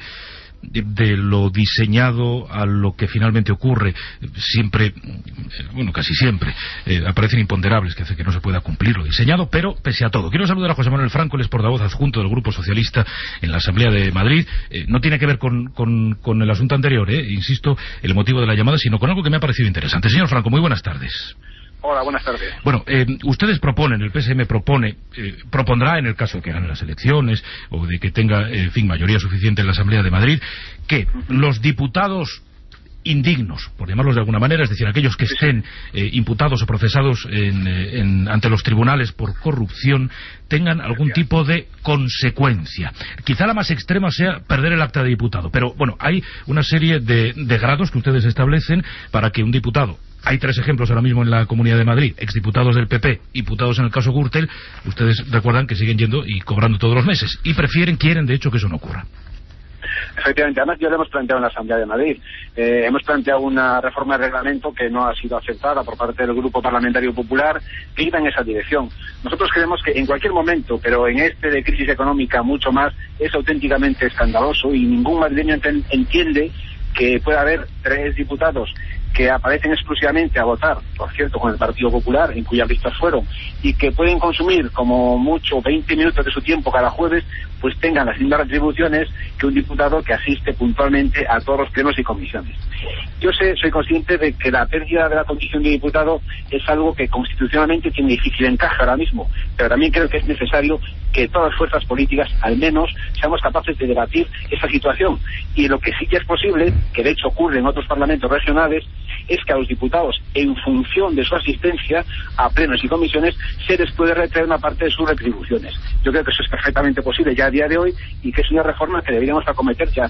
Speaker 2: de lo diseñado a lo que finalmente ocurre. Siempre, bueno, casi siempre aparecen imponderables que hace que no se pueda cumplir lo diseñado, pero pese a todo, quiero saludar a José Manuel Franco, él es portavoz adjunto del Grupo Socialista en la Asamblea de Madrid. No tiene que ver con el asunto anterior, insisto, el motivo de la llamada, sino con algo que me ha parecido interesante. Señor Franco, muy buenas tardes.
Speaker 8: Hola, buenas tardes.
Speaker 2: Bueno, ustedes proponen, el PSM propondrá, en el caso de que gane las elecciones o de que tenga, en fin, mayoría suficiente en la Asamblea de Madrid, que los diputados indignos, por llamarlos de alguna manera, es decir, aquellos que estén imputados o procesados ante los tribunales por corrupción, tengan algún tipo de consecuencia. Quizá la más extrema sea perder el acta de diputado, pero bueno, hay una serie de grados que ustedes establecen para que un diputado... Hay 3 ejemplos ahora mismo en la Comunidad de Madrid, exdiputados del PP, imputados en el caso Gürtel. Ustedes recuerdan que siguen yendo y cobrando todos los meses, y quieren de hecho que eso no ocurra.
Speaker 8: Efectivamente, además ya lo hemos planteado en la Asamblea de Madrid. Hemos planteado una reforma de reglamento que no ha sido aceptada por parte del Grupo Parlamentario Popular, que iba en esa dirección. Nosotros creemos que en cualquier momento, pero en este de crisis económica mucho más, es auténticamente escandaloso, y ningún madrileño entiende que pueda haber 3 diputados que aparecen exclusivamente a votar, por cierto, con el Partido Popular, en cuyas listas fueron, y que pueden consumir como mucho 20 minutos de su tiempo cada jueves, pues tengan las mismas retribuciones que un diputado que asiste puntualmente a todos los plenos y comisiones. Yo soy consciente de que la pérdida de la condición de diputado es algo que constitucionalmente tiene difícil encaje ahora mismo, pero también creo que es necesario que todas las fuerzas políticas, al menos, seamos capaces de debatir esa situación. Y lo que sí que es posible, que de hecho ocurre en otros parlamentos regionales, es que a los diputados, en función de su asistencia a plenos y comisiones, se les puede retraer una parte de sus retribuciones. Yo creo que eso es perfectamente posible ya a día de hoy y que es una reforma que deberíamos acometer ya.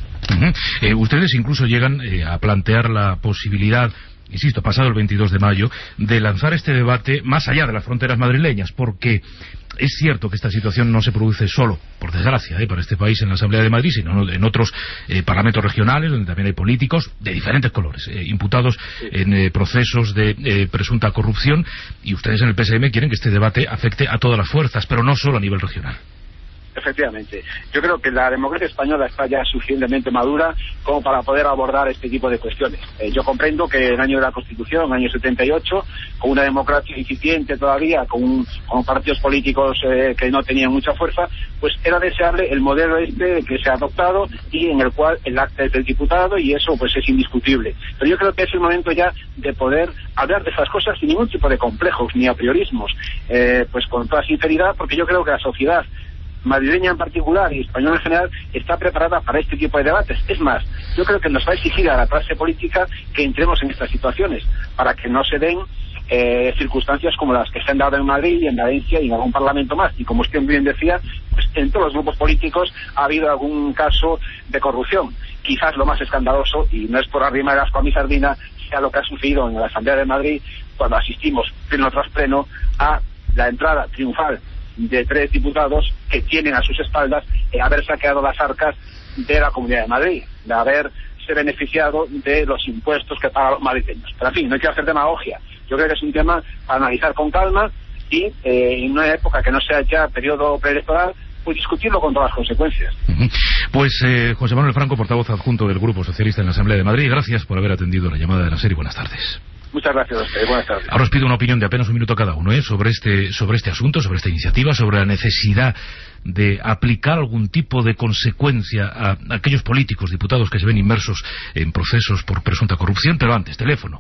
Speaker 2: Ustedes incluso llegan a plantear la posibilidad, insisto, pasado el 22 de mayo, de lanzar este debate más allá de las fronteras madrileñas, porque es cierto que esta situación no se produce solo, por desgracia, para este país en la Asamblea de Madrid, sino en otros parlamentos regionales, donde también hay políticos de diferentes colores, imputados en procesos de presunta corrupción, y ustedes en el PSM quieren que este debate afecte a todas las fuerzas, pero no solo a nivel regional.
Speaker 8: Efectivamente. Yo creo que la democracia española está ya suficientemente madura como para poder abordar este tipo de cuestiones. Yo comprendo que en el año de la Constitución, en el año 78, con una democracia incipiente todavía, con partidos políticos que no tenían mucha fuerza, pues era deseable el modelo que se ha adoptado y en el cual el acta es del diputado, y eso pues es indiscutible. Pero yo creo que es el momento ya de poder hablar de esas cosas sin ningún tipo de complejos ni apriorismos, pues con toda sinceridad, porque yo creo que la sociedad madrileña en particular y española en general está preparada para este tipo de debates. Es más, yo creo que nos va a exigir a la clase política que entremos en estas situaciones para que no se den circunstancias como las que se han dado en Madrid y en Valencia y en algún parlamento más. Y como usted bien decía, pues en todos los grupos políticos ha habido algún caso de corrupción. Quizás lo más escandaloso, y no es por arrimar el asco a mi sardina, sea lo que ha sucedido en la Asamblea de Madrid cuando asistimos pleno tras pleno a la entrada triunfal de 3 diputados que tienen a sus espaldas haber saqueado las arcas de la Comunidad de Madrid, de haberse beneficiado de los impuestos que pagan los madrileños. Pero en fin, no quiero hacer demagogia. Yo creo que es un tema para analizar con calma y en una época que no sea ya periodo preelectoral, pues discutirlo con todas las consecuencias.
Speaker 2: Pues José Manuel Franco, portavoz adjunto del Grupo Socialista en la Asamblea de Madrid, gracias por haber atendido la llamada de la serie. Buenas tardes.
Speaker 8: Muchas gracias a ustedes. Buenas tardes.
Speaker 2: Ahora os pido una opinión de apenas un minuto cada uno sobre este asunto, sobre esta iniciativa, sobre la necesidad de aplicar algún tipo de consecuencia a aquellos políticos, diputados que se ven inmersos en procesos por presunta corrupción. Pero antes, teléfono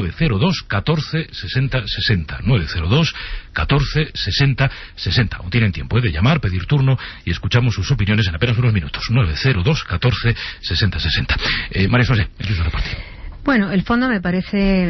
Speaker 2: 902 14 60 60, 902 14 60 60. Aún tienen tiempo de llamar, pedir turno, y escuchamos sus opiniones en apenas unos minutos. 902 14 60 60. María José, el uso de repartir.
Speaker 23: Bueno, el fondo me parece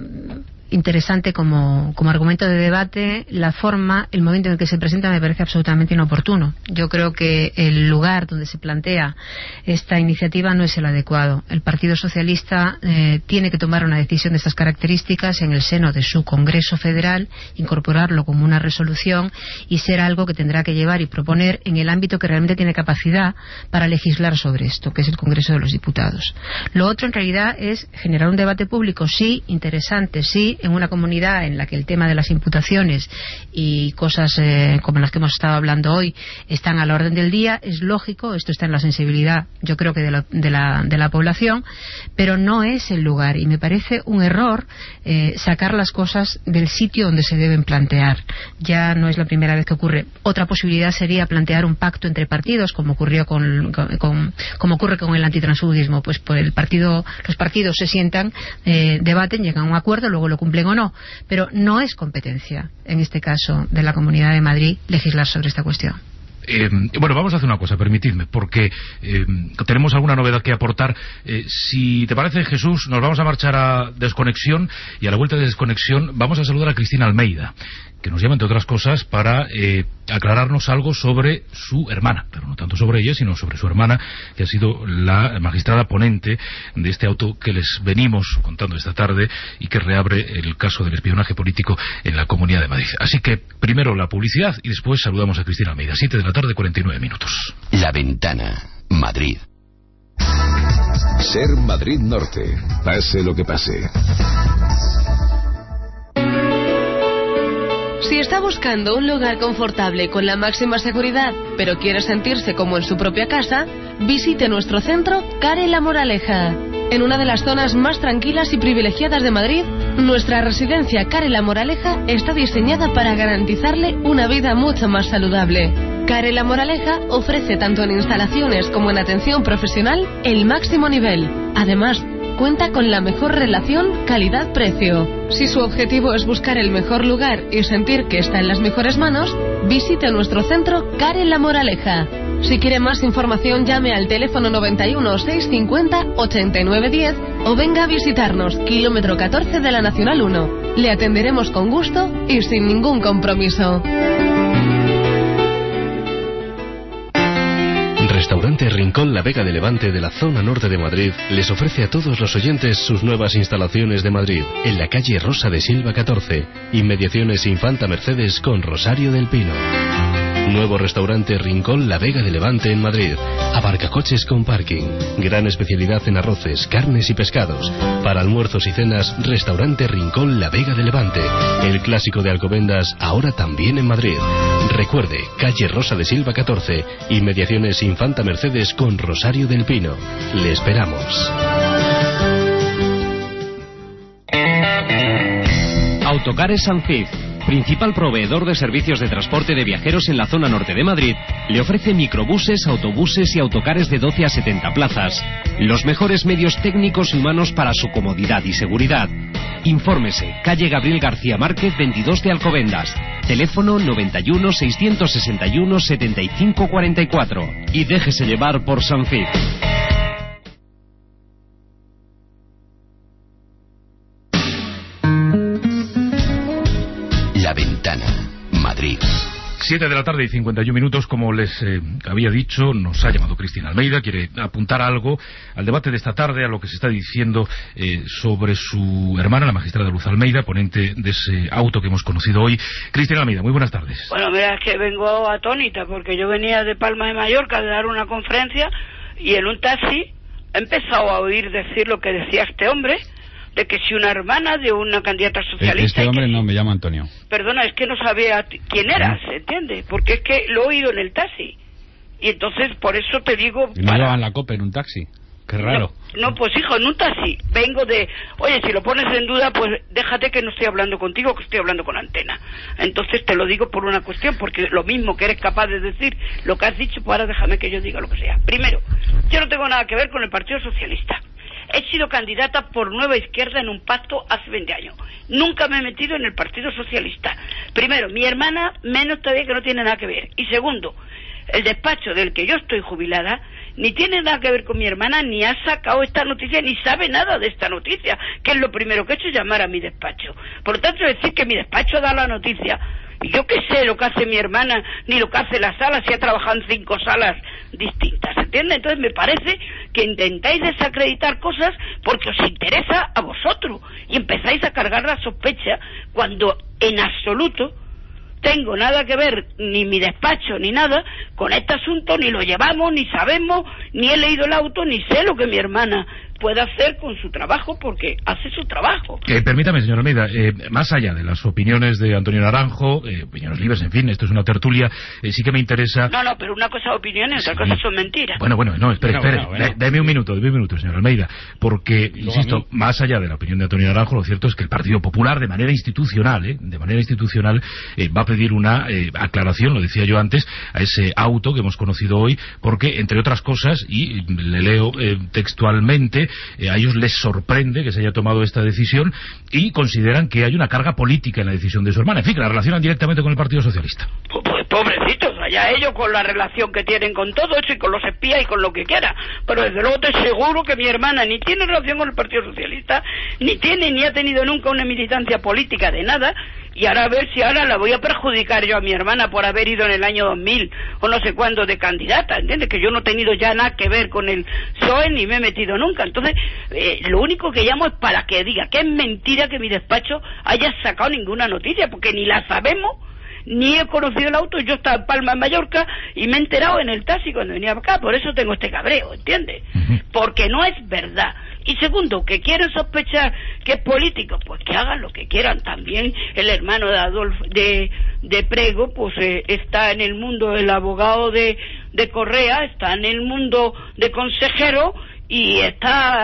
Speaker 23: interesante como argumento de debate. La forma, el momento en el que se presenta me parece absolutamente inoportuno. Yo creo que el lugar donde se plantea esta iniciativa no es el adecuado. El Partido Socialista tiene que tomar una decisión de estas características en el seno de su Congreso Federal, incorporarlo como una resolución y ser algo que tendrá que llevar y proponer en el ámbito que realmente tiene capacidad para legislar sobre esto, que es el Congreso de los Diputados. Lo otro, en realidad, es generar un debate público, sí, interesante, sí, en una comunidad en la que el tema de las imputaciones y cosas como las que hemos estado hablando hoy están a la orden del día. Es lógico, esto está en la sensibilidad, yo creo que de la población, pero no es el lugar, y me parece un error sacar las cosas del sitio donde se deben plantear. Ya no es la primera vez que ocurre. Otra posibilidad sería plantear un pacto entre partidos, como ocurrió como ocurre con el antitransfugismo. Pues los partidos se sientan, debaten, llegan a un acuerdo, luego lo cumplen o no, pero no es competencia, en este caso, de la Comunidad de Madrid legislar sobre esta cuestión.
Speaker 2: Bueno, vamos a hacer una cosa, permitidme, porque tenemos alguna novedad que aportar. Si te parece, Jesús, nos vamos a marchar a Desconexión, y a la vuelta de Desconexión vamos a saludar a Cristina Almeida, que nos llama, entre otras cosas, para aclararnos algo sobre su hermana, pero no tanto sobre ella, sino sobre su hermana, que ha sido la magistrada ponente de este auto que les venimos contando esta tarde y que reabre el caso del espionaje político en la Comunidad de Madrid. Así que primero la publicidad y después saludamos a Cristina Almeida. 7 de la tarde, 49 minutos.
Speaker 1: La Ventana, Madrid.
Speaker 9: Ser Madrid Norte, pase lo que pase.
Speaker 14: Si está buscando un lugar confortable con la máxima seguridad, pero quiere sentirse como en su propia casa, visite nuestro centro Care La Moraleja. En una de las zonas más tranquilas y privilegiadas de Madrid, nuestra residencia Care La Moraleja está diseñada para garantizarle una vida mucho más saludable. Care La Moraleja ofrece tanto en instalaciones como en atención profesional el máximo nivel. Además, cuenta con la mejor relación calidad-precio. Si su objetivo es buscar el mejor lugar y sentir que está en las mejores manos, visite nuestro centro Care La Moraleja. Si quiere más información, llame al teléfono 91 650 8910 o venga a visitarnos, kilómetro 14 de la Nacional 1. Le atenderemos con gusto y sin ningún compromiso.
Speaker 13: Restaurante Rincón La Vega de Levante de la zona norte de Madrid les ofrece a todos los oyentes sus nuevas instalaciones de Madrid, en la calle Rosa de Silva 14, inmediaciones Infanta Mercedes con Rosario del Pino. Nuevo restaurante Rincón La Vega de Levante en Madrid. Aparcacoches con parking. Gran especialidad en arroces, carnes y pescados. Para almuerzos y cenas, restaurante Rincón La Vega de Levante. El clásico de Alcobendas, ahora también en Madrid. Recuerde, calle Rosa de Silva 14, inmediaciones Infanta Mercedes con Rosario del Pino. Le esperamos.
Speaker 10: Autocares Sanfiz, principal proveedor de servicios de transporte de viajeros en la zona norte de Madrid, le ofrece microbuses, autobuses y autocares de 12 a 70 plazas. Los mejores medios técnicos y humanos para su comodidad y seguridad. Infórmese, calle Gabriel García Márquez 22 de Alcobendas, teléfono 91 661 75 44 y déjese llevar por Sanfiz.
Speaker 1: La Ventana, Madrid.
Speaker 2: 7 de la tarde y 51 minutos, como les había dicho, nos ha llamado Cristina Almeida, quiere apuntar algo al debate de esta tarde, a lo que se está diciendo sobre su hermana, la magistrada Luz Almeida, ponente de ese auto que hemos conocido hoy. Cristina Almeida, muy buenas tardes.
Speaker 11: Bueno, mira, es que vengo atónita, porque yo venía de Palma de Mallorca de dar una conferencia y en un taxi he empezado a oír decir lo que decía este hombre, de que si una hermana de una candidata socialista...
Speaker 22: Este hombre no, me llama Antonio.
Speaker 11: Perdona, es que no sabía quién eras, ¿entiendes? Porque es que lo he oído en el taxi. Y entonces, por eso te digo...
Speaker 22: ¿Y no llevaban la COPE en un taxi? Qué raro.
Speaker 11: No, pues hijo, en un taxi. Vengo de... Oye, si lo pones en duda, pues déjate que no estoy hablando contigo, que estoy hablando con Antena. Entonces te lo digo por una cuestión, porque lo mismo que eres capaz de decir lo que has dicho, pues ahora déjame que yo diga lo que sea. Primero, yo no tengo nada que ver con el Partido Socialista. He sido candidata por Nueva Izquierda en un pacto hace 20 años. Nunca me he metido en el Partido Socialista. Primero, mi hermana, menos todavía, que no tiene nada que ver. Y segundo, el despacho del que yo estoy jubilada ni tiene nada que ver con mi hermana, ni ha sacado esta noticia, ni sabe nada de esta noticia, que es lo primero que he hecho, llamar a mi despacho. Por lo tanto, decir que mi despacho da la noticia, y yo qué sé lo que hace mi hermana, ni lo que hace la sala, si ha trabajado en 5 salas distintas, ¿entiendes? Entonces me parece que intentáis desacreditar cosas porque os interesa a vosotros, y empezáis a cargar la sospecha cuando en absoluto tengo nada que ver, ni mi despacho ni nada con este asunto, ni lo llevamos, ni sabemos, ni he leído el auto, ni sé lo que mi hermana puede hacer con su trabajo, porque hace su trabajo.
Speaker 2: Permítame, señor Almeida, más allá de las opiniones de Antonio Naranjo, opiniones libres, en fin, esto es una tertulia, sí que me interesa...
Speaker 11: No, pero una cosa es opiniones, otra cosa son mentiras.
Speaker 2: Bueno, no, espere, deme un minuto, señor Almeida, porque, insisto, más allá de la opinión de Antonio Naranjo, lo cierto es que el Partido Popular, de manera institucional, va a pedir una aclaración, lo decía yo antes, a ese auto que hemos conocido hoy, porque, entre otras cosas, y le leo textualmente, a ellos les sorprende que se haya tomado esta decisión y consideran que hay una carga política en la decisión de su hermana. En fin, que la relacionan directamente con el Partido Socialista.
Speaker 11: Pues pobrecitos, allá ellos con la relación que tienen con todo eso y con los espías y con lo que quiera. Pero desde luego te aseguro que mi hermana ni tiene relación con el Partido Socialista, ni ha tenido nunca una militancia política de nada. Y ahora a ver si ahora la voy a perjudicar yo a mi hermana por haber ido en el año 2000 o no sé cuándo de candidata, ¿entiendes? Que yo no he tenido ya nada que ver con el PSOE ni me he metido nunca. Entonces, lo único que llamo es para que diga que es mentira que mi despacho haya sacado ninguna noticia, porque ni la sabemos, ni he conocido el auto. Yo estaba en Palma de Mallorca y me he enterado en el taxi cuando venía para acá. Por eso tengo este cabreo, ¿entiendes? Porque no es verdad. Y segundo, que quieren sospechar que es político, pues que hagan lo que quieran. También el hermano de Adolfo de Prego, pues está en el mundo, el abogado de Correa, está en el mundo de consejero y está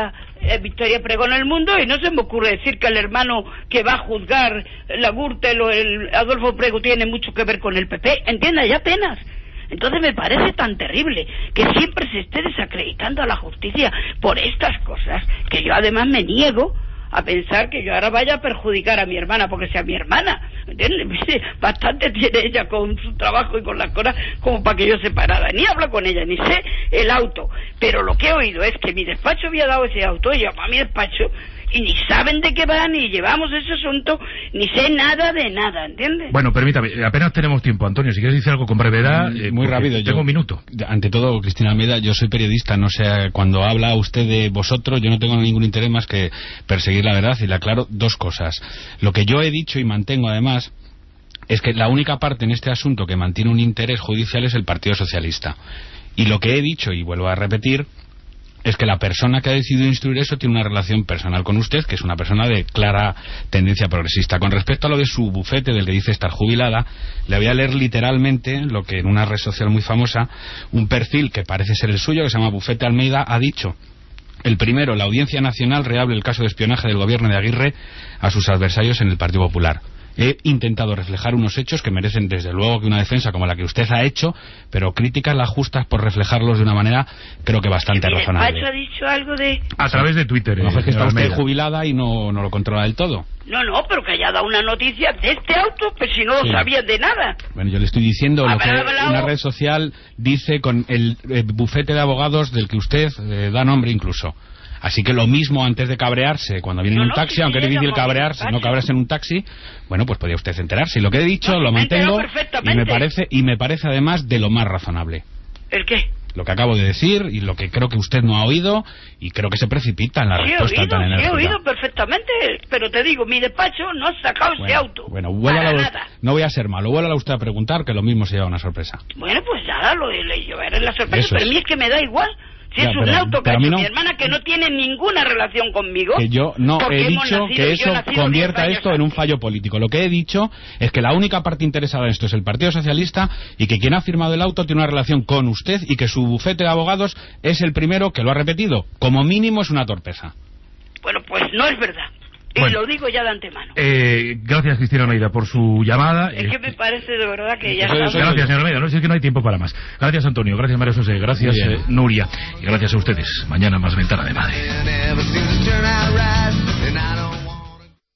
Speaker 11: Victoria Pregona El Mundo, y no se me ocurre decir que el hermano que va a juzgar la Gürtel o el Adolfo Prego tiene mucho que ver con el PP, entienda, ya apenas. Entonces me parece tan terrible que siempre se esté desacreditando a la justicia por estas cosas, que yo además me niego a pensar que yo ahora vaya a perjudicar a mi hermana porque sea mi hermana, ¿entiendes? Bastante tiene ella con su trabajo y con las cosas como para que yo separada. Ni hablo con ella, ni sé el auto, pero lo que he oído es que mi despacho había dado ese auto, y llamó a mi despacho y ni saben de qué va, ni llevamos ese asunto, ni sé nada de nada, ¿entiendes?
Speaker 2: Bueno, permítame, apenas tenemos tiempo, Antonio, si quieres decir algo con brevedad...
Speaker 22: muy rápido.
Speaker 2: Tengo un minuto.
Speaker 22: Ante todo, Cristina Almeida, yo soy periodista, no sé, cuando habla usted de vosotros, yo no tengo ningún interés más que perseguir la verdad, y le aclaro dos cosas. Lo que yo he dicho y mantengo, además, es que la única parte en este asunto que mantiene un interés judicial es el Partido Socialista. Y lo que he dicho, y vuelvo a repetir, es que la persona que ha decidido instruir eso tiene una relación personal con usted, que es una persona de clara tendencia progresista. Con respecto a lo de su bufete, del que dice estar jubilada, le voy a leer literalmente lo que en una red social muy famosa, un perfil que parece ser el suyo, que se llama Bufete Almeida, ha dicho: el primero, la Audiencia Nacional reabre el caso de espionaje del gobierno de Aguirre a sus adversarios en el Partido Popular. He intentado reflejar unos hechos que merecen desde luego que una defensa como la que usted ha hecho, pero críticas las justas por reflejarlos de una manera creo que bastante razonable.
Speaker 11: ¿Pacho ha dicho algo de...?
Speaker 2: A través de Twitter.
Speaker 22: No, es que está usted jubilada y no lo controla del todo.
Speaker 11: No, pero que haya dado una noticia de este auto, pues si no lo sabías de nada.
Speaker 22: Bueno, yo le estoy diciendo lo que una red social dice con el bufete de abogados del que usted da nombre incluso. Así que lo mismo antes de cabrearse cuando viene en un taxi, aunque es difícil cabrearse, no cabrearse en un taxi, bueno, pues podría usted enterarse. Y lo que he dicho lo mantengo y me parece además de lo más razonable.
Speaker 11: ¿El qué?
Speaker 22: Lo que acabo de decir y lo que creo que usted no ha oído, y creo que se precipita en la respuesta tan enérgica.
Speaker 11: He oído perfectamente, pero te digo, mi despacho no ha sacado ese auto.
Speaker 22: Bueno, no voy a ser malo, vuélvala usted a preguntar, que lo mismo se lleva una sorpresa.
Speaker 11: Bueno, pues nada, lo llevaré la sorpresa, pero a mí es que me da igual. Si es un auto que ha hecho mi hermana, que no tiene ninguna relación conmigo.
Speaker 22: Que yo no he dicho que eso convierta esto en un fallo político. Lo que he dicho es que la única parte interesada en esto es el Partido Socialista, y que quien ha firmado el auto tiene una relación con usted, y que su bufete de abogados es el primero que lo ha repetido. Como mínimo es una torpeza.
Speaker 11: Bueno, pues no es verdad. Y lo digo ya de antemano.
Speaker 2: Gracias, Cristina Almeida, por su llamada.
Speaker 11: Es que me parece de verdad que ya
Speaker 2: está. Gracias, señora Almeida. No sé si no hay tiempo para más. Gracias, Antonio. Gracias, María José. Gracias, Nuria. Y gracias a ustedes. Mañana más Ventana de Madrid.